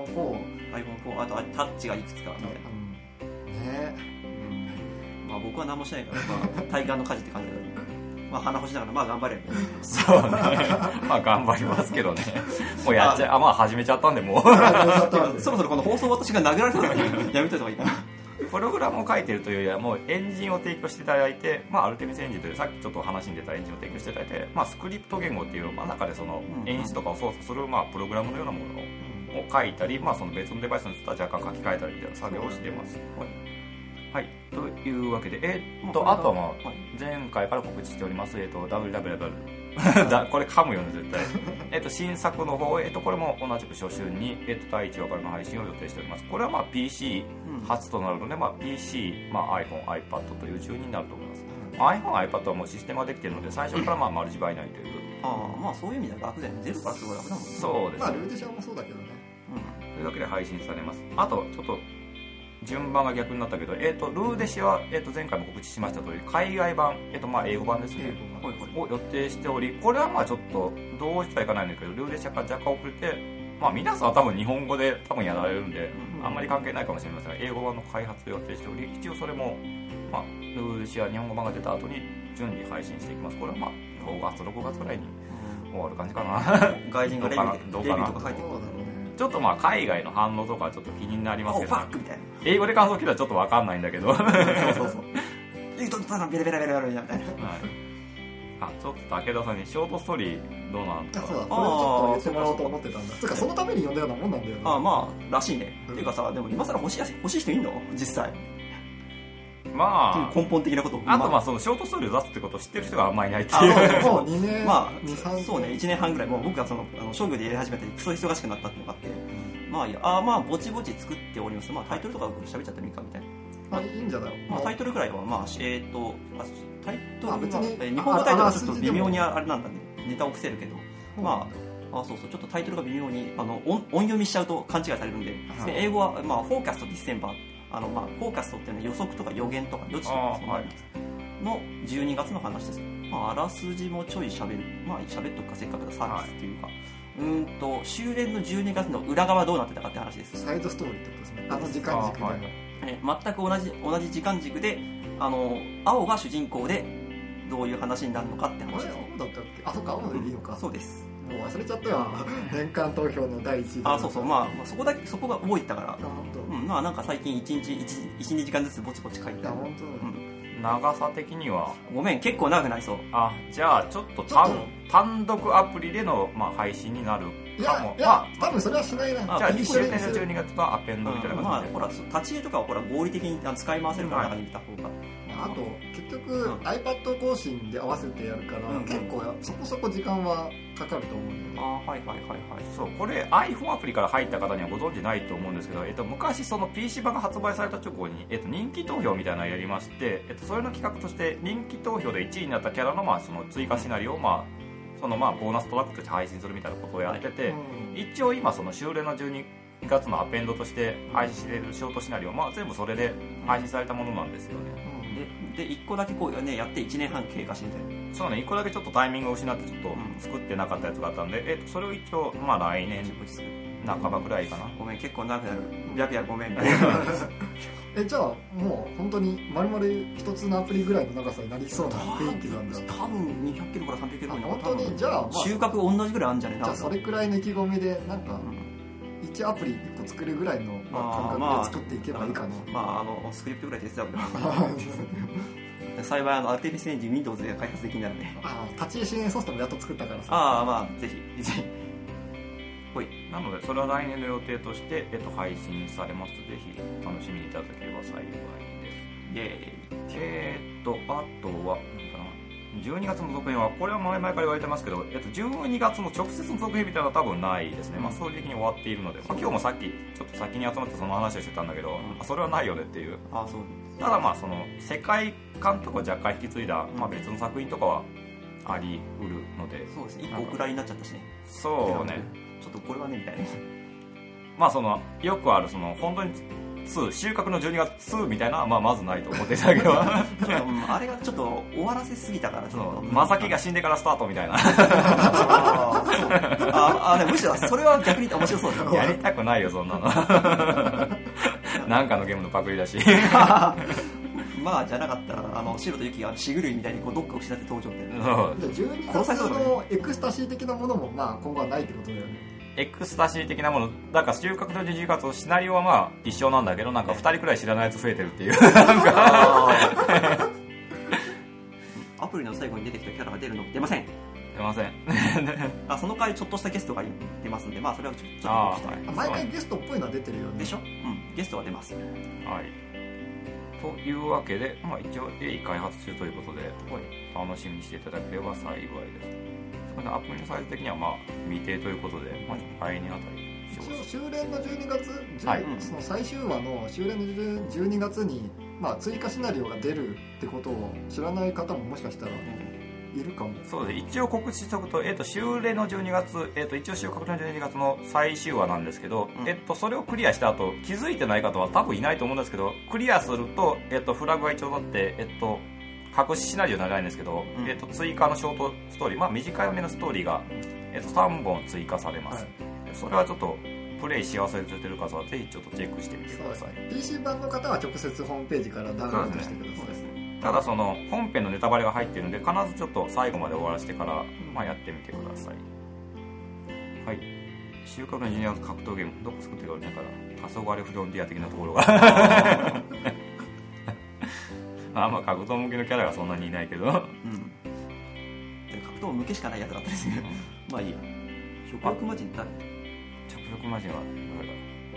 iPhone4、 あとタッチがいくつかみたいな。 ね、 まあ僕は何もしないから、まあ体感の家事って感じだけど。まあ鼻干しながらまあ頑張れる。 そうね。まあ頑張りますけどね。もうやっちゃまあ始めちゃったんでもう。 そろそろこの放送私が殴られたからやめといた方がいいかな。 プログラムを書いてるというよりはもうエンジンを提供していただいて、まあアルテミスエンジンというさっきちょっと話に出たエンジンを提供していただいて、まあスクリプト言語っていう、まあ中でその演出とかを操作するまあプログラムのようなものを書いたり、まあその別のデバイスに若干書き換えたりみたいな作業をしています。はい、というわけで、あとはまあ前回から告知しております、www これ噛むよね絶対新作の方、これも同じく初春に、第1話からの配信を予定しております。これはまあ PC 初となるので、まあ、PC、まあ、iPhone、iPad という順になると思います。iPhone、iPad はもうシステムができているので最初からまあ丸字バイナリというまあそういう意味では楽だよね。ゼロからすごい楽だもんね。 そうですね、 まあルーティションもそうだけどね、 というわけで配信されます。あとちょっと順番が逆になったけど、ルーデシは、前回も告知しました通り海外版、まあ、英語版ですね、を予定しており、これはまあちょっとどうしてはいかないんだけど、ルーデシから若干遅れて、まあ皆さんは多分日本語で多分やられるんで、あんまり関係ないかもしれませんが、英語版の開発を予定しており、一応それも、まあ、ルーデシ日本語版が出た後に順次配信していきます。これはまあ5月6月ぐらいに終わる感じかな。 外人がレビューとか書いてくる。 ちょっとまあ海外の反応とかちょっと気になりますけど、 ファックみたいな。 英語で感想聞いたらちょっと分かんないんだけどそういいとったらベラベラベラベラみたいな、 ちょっと武田さんにショートストーリーどうなんですか。 そうだ、これちょっと言ってもらおうと思ってたんだ。つうかそのために呼んだようなもんなんだよね。 まあらしいね、っていうかさ、でも今更欲しい人いんの実際。 まあ根本的なこと。 あとまあそのショートストーリーを出すってことを知ってる人があんまりいないっていう。 もう2年、 まあそうね、1年半ぐらい、もう僕がその商業でやり始めてクソ忙しくなったっていうのがあって、まあいや、まあぼちぼち作っております。まあタイトルとか喋っちゃってもいいかみたいな。 いいんじゃない。 まあタイトルぐらいはまあタイトルは別に日本語タイトルはちょっと微妙にあれなんだね、ネタを伏せるけど、まあそうそう、ちょっとタイトルが微妙に音読みしちゃうと勘違いされるんで、で英語はまあフォーキャストディセンバー、まあフォーキャストっていうのは予測とか予言とか予知とかそうなりますの12月の話です。まああらすじもちょい喋る、まあ喋っとくか、せっかくだサービスっていうか。終練の12月の裏側どうなってたかって話です。 サイドストーリーってことですね。時間軸で、 全く同じ時間軸で、青が主人公でどういう話になるのかって話です。 青だったっけ。そっか、青でいいのか。 そうです。 もう忘れちゃったよ。年間投票の第1位。 そうそう、まあそこが覚えてたから。まあなんか最近1日 1,2 時間ずつぼちぼち書いてた。 本当。 長さ的にはごめん、結構長くなりそう。 じゃあちょっと単独アプリでの、まあ、配信になるかも。 いや、多分それはしないな。 じゃあ1周年の12月のアペンドみたいな感じで、 まあほら立ち絵とかはほら合理的に使い回せるから中に入れた方が、 あと結局 iPad 更新で合わせてやるから、結構そこそこ時間はかかると思うんだよね。 はい。 そう、これ iPhone アプリから入った方にはご存知ないと思うんですけど、昔その PC 版が発売された直後に、人気投票みたいなのをやりまして、それの企画として人気投票で1位になったキャラの、まあ、その追加シナリオを、まあそのまあボーナストラックとして配信するみたいなことをやってて、一応今その終練の12月のアペンドとして配信しているショートシナリオ、まあ全部それで配信されたものなんですよね。 で1個だけこうねやって1年半経過してみたいな。 そうね、1個だけちょっとタイミングを失ってちょっと作ってなかったやつがあったんで、それを一応まあ来年半ばぐらいかな。 ごめん、結構長くなる。白夜ごめん。 じゃあもう本当に丸々一つのアプリぐらいの長さになりそうな雰囲気なんだ。 多分200キロから300キロぐらい。 本当に。じゃあ収穫同じぐらいあるんじゃねえか。 じゃあそれくらいの意気込みでなんか1アプリ1個作るぐらいの感覚で作っていけばいいかな。 スクリプトぐらい手伝うよ。 幸いアルテミスエンジン Windows で開発できるんだよね。 立ち支援ソフトもやっと作ったからさ。 まあぜひぜひ。 ほい。なのでそれは来年の予定として、配信されます。ぜひ楽しみにいただければ幸いです。 イエーイ。あとは12月の続編は、これは前々から言われてますけど、12月の直接の続編みたいなのは多分ないですね。まあ、総理的に終わっているので、今日もさっき、ちょっと先に集まってその話をしてたんだけど、それはないよねっていう。 そう。 ただまあ、その、世界観とか若干引き継いだ、まあ別の作品とかはあり得るので。 そうですね。1個お蔵になっちゃったしね。 そうね。 ちょっとこれはね、みたいな。 まあ、その、よくある、その、本当に、収穫の12月2みたいなのは、まあ、まずないと思ってたけどあれがちょっと終わらせすぎたからちょっとまさきが死んでからスタートみたいなむしろそれは逆に面白そうだよ。 やりたくないよそんなのなんかのゲームのパクリだしまあじゃなかったら白とユキがシグルイみたいにこうどっか失って登場って 12月のエクスタシー的なものもまあ今後はないってことだよね。 エクスタシー的なものだから収穫と12月のシナリオはまあ一緒なんだけど、なんか2人くらい知らないやつ増えてるっていうなんかアプリの最後に出てきたキャラが出ませんその代わりちょっとしたゲストが出ますんで、まあそれはちょっと毎回ゲストっぽいのは出てるよね。 でしょ。ゲストは出ます。 はいというわけで、まあ、一応鋭意開発中ということで楽しみにしていただければ幸いです。アプリのサイズ的にはまあ未定ということで、まあ、来年あたり一応修練の12月、その最終話の修練の12月に、まあ、追加シナリオが出るってことを知らない方ももしかしたらいるかも。 そうです。一応告知しておくと、修練の12月、一応収穫の12月の最終話なんですけど、それをクリアした後気づいてない方は多分いないと思うんですけど、クリアすると、フラグが一応だって、隠しシナリオにならないんですけど、追加のショートストーリー、まあ短めのストーリーが、3本追加されます。それはちょっとプレイし忘れてる方はぜひちょっとチェックしてみてください。 PC 版の方は直接ホームページからダウンロードしてください。 ただその本編のネタバレが入っているので、必ずちょっと最後まで終わらせてから、まあ、やってみてください。はい。収穫の12月格闘ゲーム、どこ作ってるかねから、黄昏フロンティア的なところがまあ格闘向けのキャラがそんなにいないけど、格闘向けしかないやつだったりするまあいいや。食欲魔人誰？ 食欲魔人は誰だ？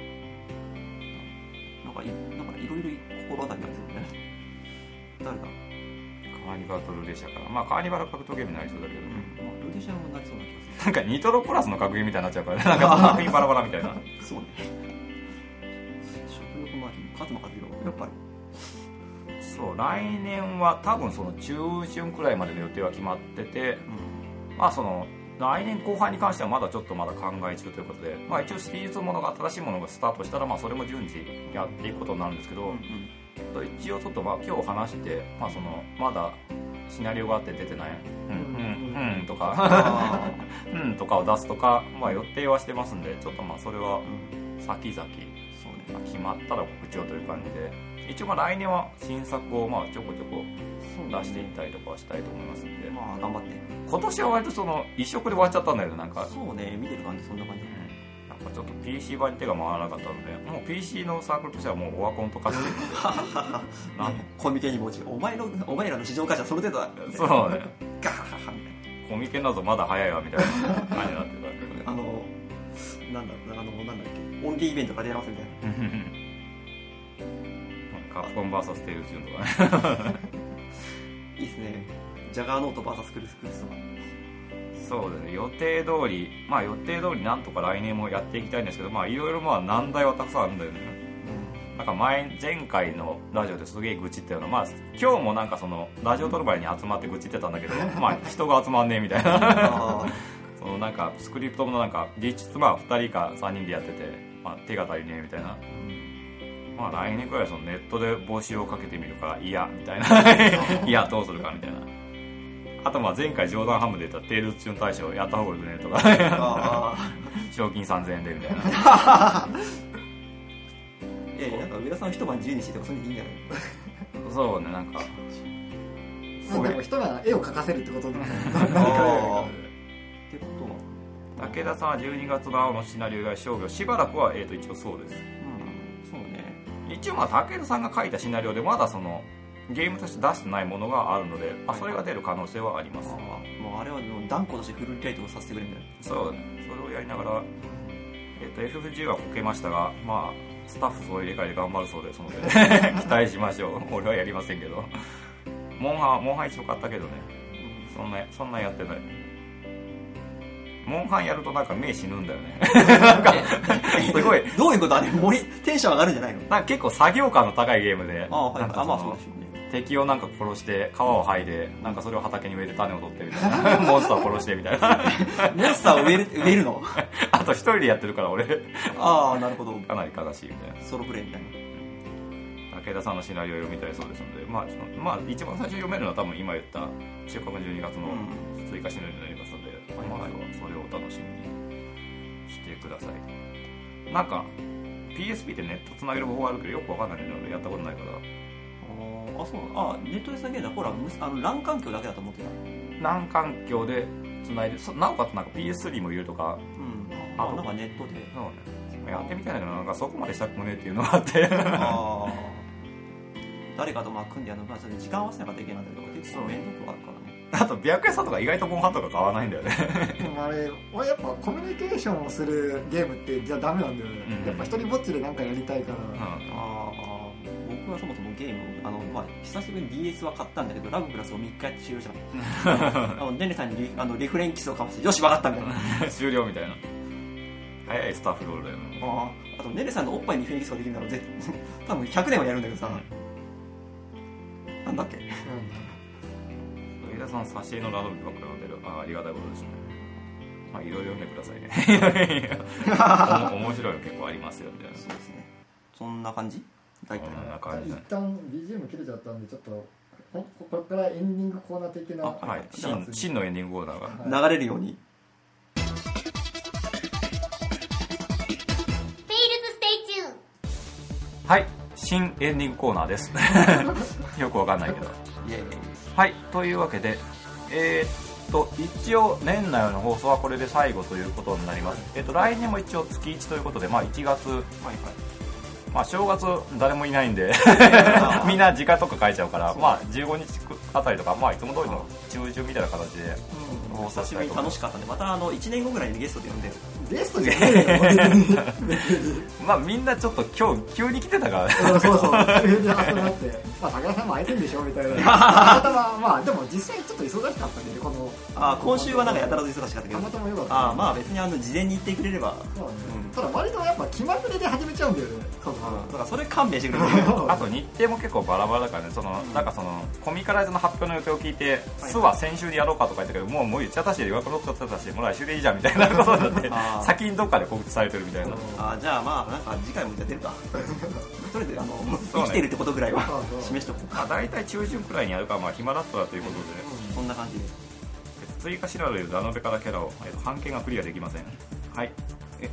なんかいろいろ心当たりがあるんですよね。誰だ？ カーニバルとルデシャから。まあカーニバル格闘ゲームになりそうだけどね。 ルデシャもなりそうな気がする。 なんかニトロプラスの格ゲーみたいになっちゃうからね。なんか作品バラバラみたいな。 そうね。食欲魔人、勝間和弘やっぱり。 そう、来年は多分その中旬くらいまでの予定は決まってて、まあその来年後半に関してはまだちょっとまだ考え中ということで、まあ一応シリーズものが新しいものがスタートしたら、まあそれも順次やっていくことになるんですけど、一応ちょっとまあ今日話して、まあそのまだシナリオがあって出てないとかとかを出すとか、まあ予定はしてますんで、ちょっとまあそれは先々決まったら告知をという感じで、一応まあ来年は新作をまあちょこちょこ出していったりとかはしたいと思いますんで、 まあ頑張って。 今年は割とその一色で終わっちゃったんだけど、なんかそうね、見てる感じそんな感じ。 なんかちょっと PC 版に手が回らなかったので、もう PC のサークルとしてはもうオワコンと化してるのでコミケに文字、お前らの市場価値はその程度だ。 そうね、 ガハハハみたいな。コミケだとまだ早いわみたいな感じになってたけどなんだっけ、オンリーイベントが出ますみたいな。 カプコン VS テイルズとかねいいっすね。ジャガーノート VS クルスとか。 そうですね、予定通りなんとか来年もやっていきたいんですけど、まあいろいろまあ難題はたくさんあるんだよね。なんか前回のラジオですげえ愚痴ったような、まあ今日もなんかそのラジオ撮る前に集まって愚痴ってたんだけどまあ人が集まんねえみたいなそのなんかスクリプトもなんか実質まあ2人か3人でやってて、まあ、手が足りねえみたいな。まあ来年くらいそのネットで募集をかけてみるか、いやみたいないやどうするかみたいな。あとまあ前回冗談半分で言ったテイルズチューン大賞やった方がいいねとか賞金3000円でみたいななんか上田さん一晩自由にしてとかそれでいいんじゃないそうね、なんかでも一晩絵を描かせるってことだねってことは武田さんは12月の青のシナリオ以外商業しばらくは一応そうです。 そうね。 一応まあ武田さんが書いたシナリオでまだそのゲームとして出してないものがあるので、それが出る可能性はあります。 もうあれは断固としてフルリライトをさせてくれるんだよ。 そうだね、それをやりながら、FF10 はこけましたが、まあスタッフ総入れ替えで頑張るそうですので期待しましょう。俺はやりませんけど、モンハン一応買ったけどね、そんなやってない。モンハンやるとなんか目死ぬんだよねなんかすごいどういうこと？あれテンション上がるんじゃないの？ なんか結構作業感の高いゲームで、 まあそうでしょうね。 敵をなんか殺して皮を剥いで、なんかそれを畑に植えて種を取ってみたいなモンスターを殺してみたいなモンスターを植えるのあと一人でやってるから俺ああなるほど、 かなり悲しいみたいな、 ソロプレイみたいな。 武田さんのシナリオを読みたいそうですので、まあ一番最初読めるのは多分今言った中華12月の追加シナリオになりますので、まあそれをお楽しみにしてください。なんか PSP ってネットつなげる方法あるけどよくわかんないのでやったことないから。 ネットでつなげるのはほらLAN 環境だけだと思ってた。 LAN 環境でつないで、なおかつなんか PS3 も入れるとか、 なんかネットでそうね、やってみたいんだけどなんかそこまでしたくもねっていうのがあって誰かと組んでやるのか、時間合わせなきゃいけないんだけど結構面倒くあるからね。 あと白夜さんとか意外とモンハンとか買わないんだよねでもあれ俺やっぱコミュニケーションをするゲームってじゃダメなんだよね、やっぱ一人ぼっちでなんかやりたいから、 僕はそもそもゲームを久しぶりに DS は買ったんだけど、ラブプラスを3日やって終了したデネさんにリフレンキスをかましてよし分かったみたいな終了みたいな早いスタッフロールだよね。 あとネネさんのおっぱいにリフレンキスができるなら多分100年はやるんだけどさ、なんだっけ、 上田さん挿絵のラドルばっかり読んでる。ありがたいことですね。まあいろいろ読んでくださいね面白いの結構ありますよみたいな。 そうですね、そんな感じ。 大体こんな感じ。 一旦 BGM 切れちゃったんでちょっとここからエンディングコーナー的な、 はい、真のエンディングコーナーが流れるように。 はい、新エンディングコーナーですよくわかんないけどはい、というわけで一応年内の放送はこれで最後ということになります。来年も一応月1ということで、1月、正月誰もいないんでみんな時間とか書いちゃうから、15日あたりとか、いつも通りの中旬みたいな形で放送したいと思います。楽しかったんで、また1年後ぐらいにゲストで呼んで。 ゲストじゃないよみんなちょっと今日急に来てたからそう急に集まって武田さんも空いてるんでしょみたいなたまたでも実際ちょっと忙しかったんでこの今週はなんかやたらと忙しかったけど、 たまたまよかった別に事前に言ってくれれば、 ただ割とやっぱ気まぐれで始めちゃうんだよね。 だからそれ勘弁してくれるあと日程も結構バラバラだからね、なんかコミカライズの発表の予定を聞いて巣は先週でやろうかとか言ったけど、もう言っちゃったし予約取っちゃったしもう来週でいいじゃんみたいなことになって先にどっかで告知されてるみたいな。 じゃあなんか次回も出るかとりあえず生きてるってことぐらいは示しとこう。 大体中旬くらいにやるか暇だったらということで、 そんな感じで追加シナリオでラノベからキャラを半径がクリアできません。はい、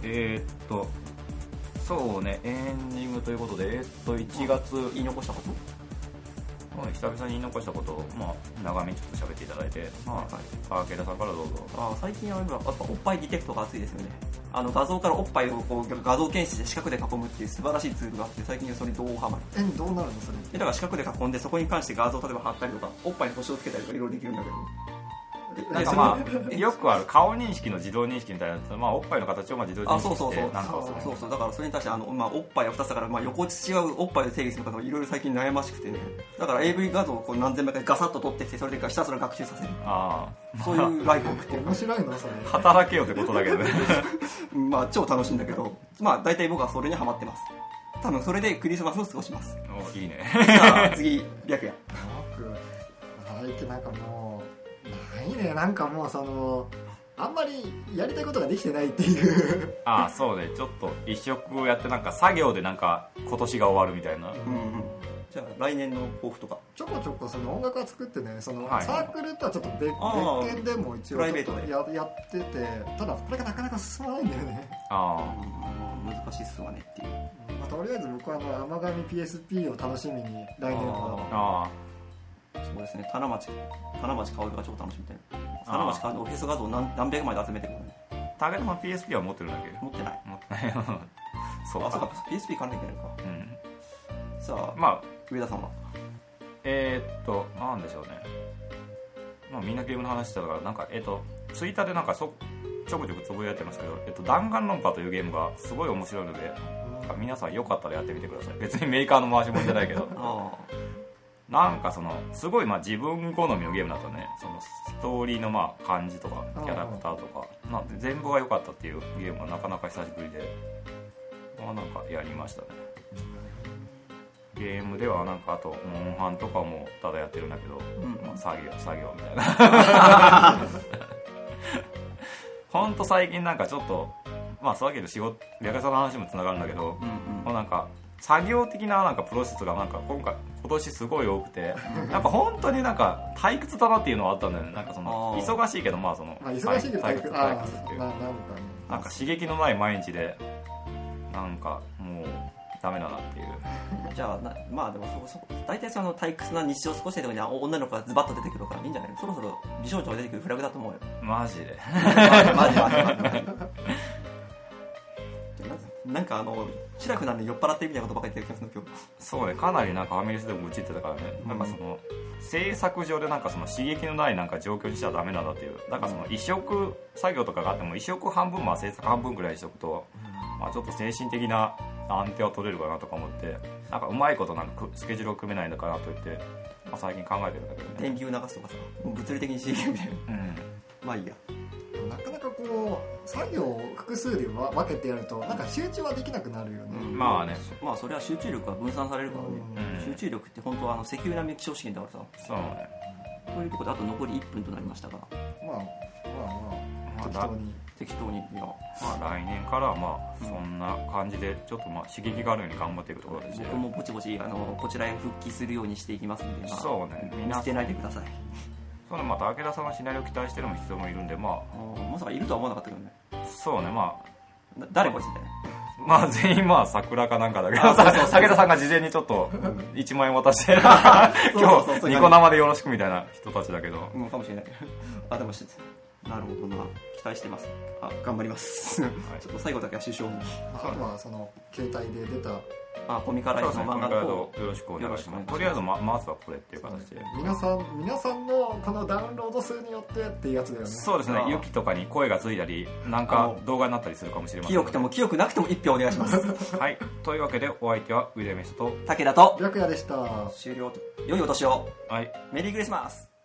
そうね、エンディングということで、1月言い残したこと、 久々に言い残したことを、長めにちょっと喋っていただいて、武田さんからどうぞ。 最近はやっぱおっぱいディテクトが熱いですよね。画像からおっぱいを画像検出して四角で囲むっていう素晴らしいツールがあって、最近はそれにどうハマる。 どうなるのそれ。 だから四角で囲んで、そこに関して画像を例えば貼ったりとか、おっぱいに星をつけたりとかいろいろできるんだけど、 なんかよくある顔認識の自動認識みたいなやつ、おっぱいの形を自動認識してなんかをする。 そうだからそれに対しておっぱいは2つだから、横違うおっぱいを定義する方もいろいろ最近悩ましくてね。だから AV 画像を何千枚かガサッと撮ってきて、それでひたすら学習させる。そういうライフを送ってる。 面白いのそれ。 働けよってことだけどね超楽しいんだけど、大体僕はそれにハマってます。多分それでクリスマスを過ごします。 いいね。 じゃあ次白夜。 最近なんかもうないね、なんかもうあんまりやりたいことができてないっていうそうね、ちょっと一色をやってなんか作業でなんか今年が終わるみたいな。 じゃあ来年の抱負とかちょこちょこ音楽は作ってね、サークルとはちょっと別件でも一応やってて、ただこれがなかなか進まないんだよね。 難しいっすわねっていう。 とりあえず僕は甘神 PSP を楽しみに来年は。 そうですね、棚町買うのが超楽しみたいな。棚町買うのオフィス画像何百枚で集めてるのね。 武田さん PSP は持ってるんだけど。 持ってない。 そうか。 PSP 買わなきゃいけないか。さあ、上田さんはなんでしょうね、まあ、みんなゲームの話してたからなんかツイッターでなんかちょくちょくつぶやいてますけど、弾丸論破というゲームがすごい面白いので、皆さんよかったらやってみてください。別にメーカーの回し物じゃないけどなんかすごい自分好みのゲームだとね、そのストーリーの感じとかキャラクターとかなんで全部が良かったっていうゲームはなかなか久しぶりで、なんかやりましたね。ゲームではなんかあとモンハンとかもただやってるんだけど、作業みたいなほんと最近なんかちょっとそうだけど仕事略さの話もつながるんだけど、もうなんか作業的ななんかプロセスがなんか今年すごい多くてなんか本当になんか退屈だなっていうのはあったんだよね。なんか忙しいけど忙しいけど退屈っていうなんか刺激のない毎日でなんかもうダメだなっていうじゃあでも大体その退屈な日常を過ごしてる時に女の子がズバッと出てくるからいいんじゃない？そろそろ美少女が出てくるフラグだと思うよ。 マジでマジなんかシラフなんで酔っ払ってるみたいなことばかり言ってる気がするの今日。 そうね、かなりなんかファミレスでも愚痴ってたからね、なんか制作上でなんか刺激のないなんか状況にしちゃダメなんだっていう、なんか移植作業とかがあっても移植半分制作半分ぐらいにしとくと、ちょっと精神的な安定は取れるかなとか思って、なんかうまいことなんかスケジュールを組めないのかなと言って、最近考えてるんだけどね。 電流流すとかさ、もう物理的に刺激みたいな、いいや。 なかなか作業を複数で分けてやるとなんか集中はできなくなるよね。 それは集中力が分散されるからね。集中力って本当は石油並み希少資源だからさ。 そうね。 というところであと残り1分となりましたから適当に来年からはそんな感じでちょっと刺激があるように頑張っていくところです。 僕もぼちぼちこちらへ復帰するようにしていきますんで、 そうね、 見捨てないでください。 武田さんのシナリオを期待してる人もいるんで、 まさかいるとは思わなかったけどね。 そうね、 誰こいつみたいな。全員桜かなんかだけど、武田さんが事前にちょっと1万円渡して今日ニコ生でよろしくみたいな人たちだけど、 かもしれない。でもなるほどな、期待してます。頑張ります、ちょっと最後だけは首相に。 あとは携帯で出たコミカライズの漫画の方よろしくお願いします。とりあえずまずはこれっていう形で、 皆さんのこのダウンロード数によってっていうやつだよね。 そうですね、ユキとかに声がついたりなんか動画になったりするかもしれません。 清くても清くなくても1票お願いしますはい、というわけでお相手はウィレメスと武田と白夜でした。 終了。良いお年を。 はい、 メリークリスマス。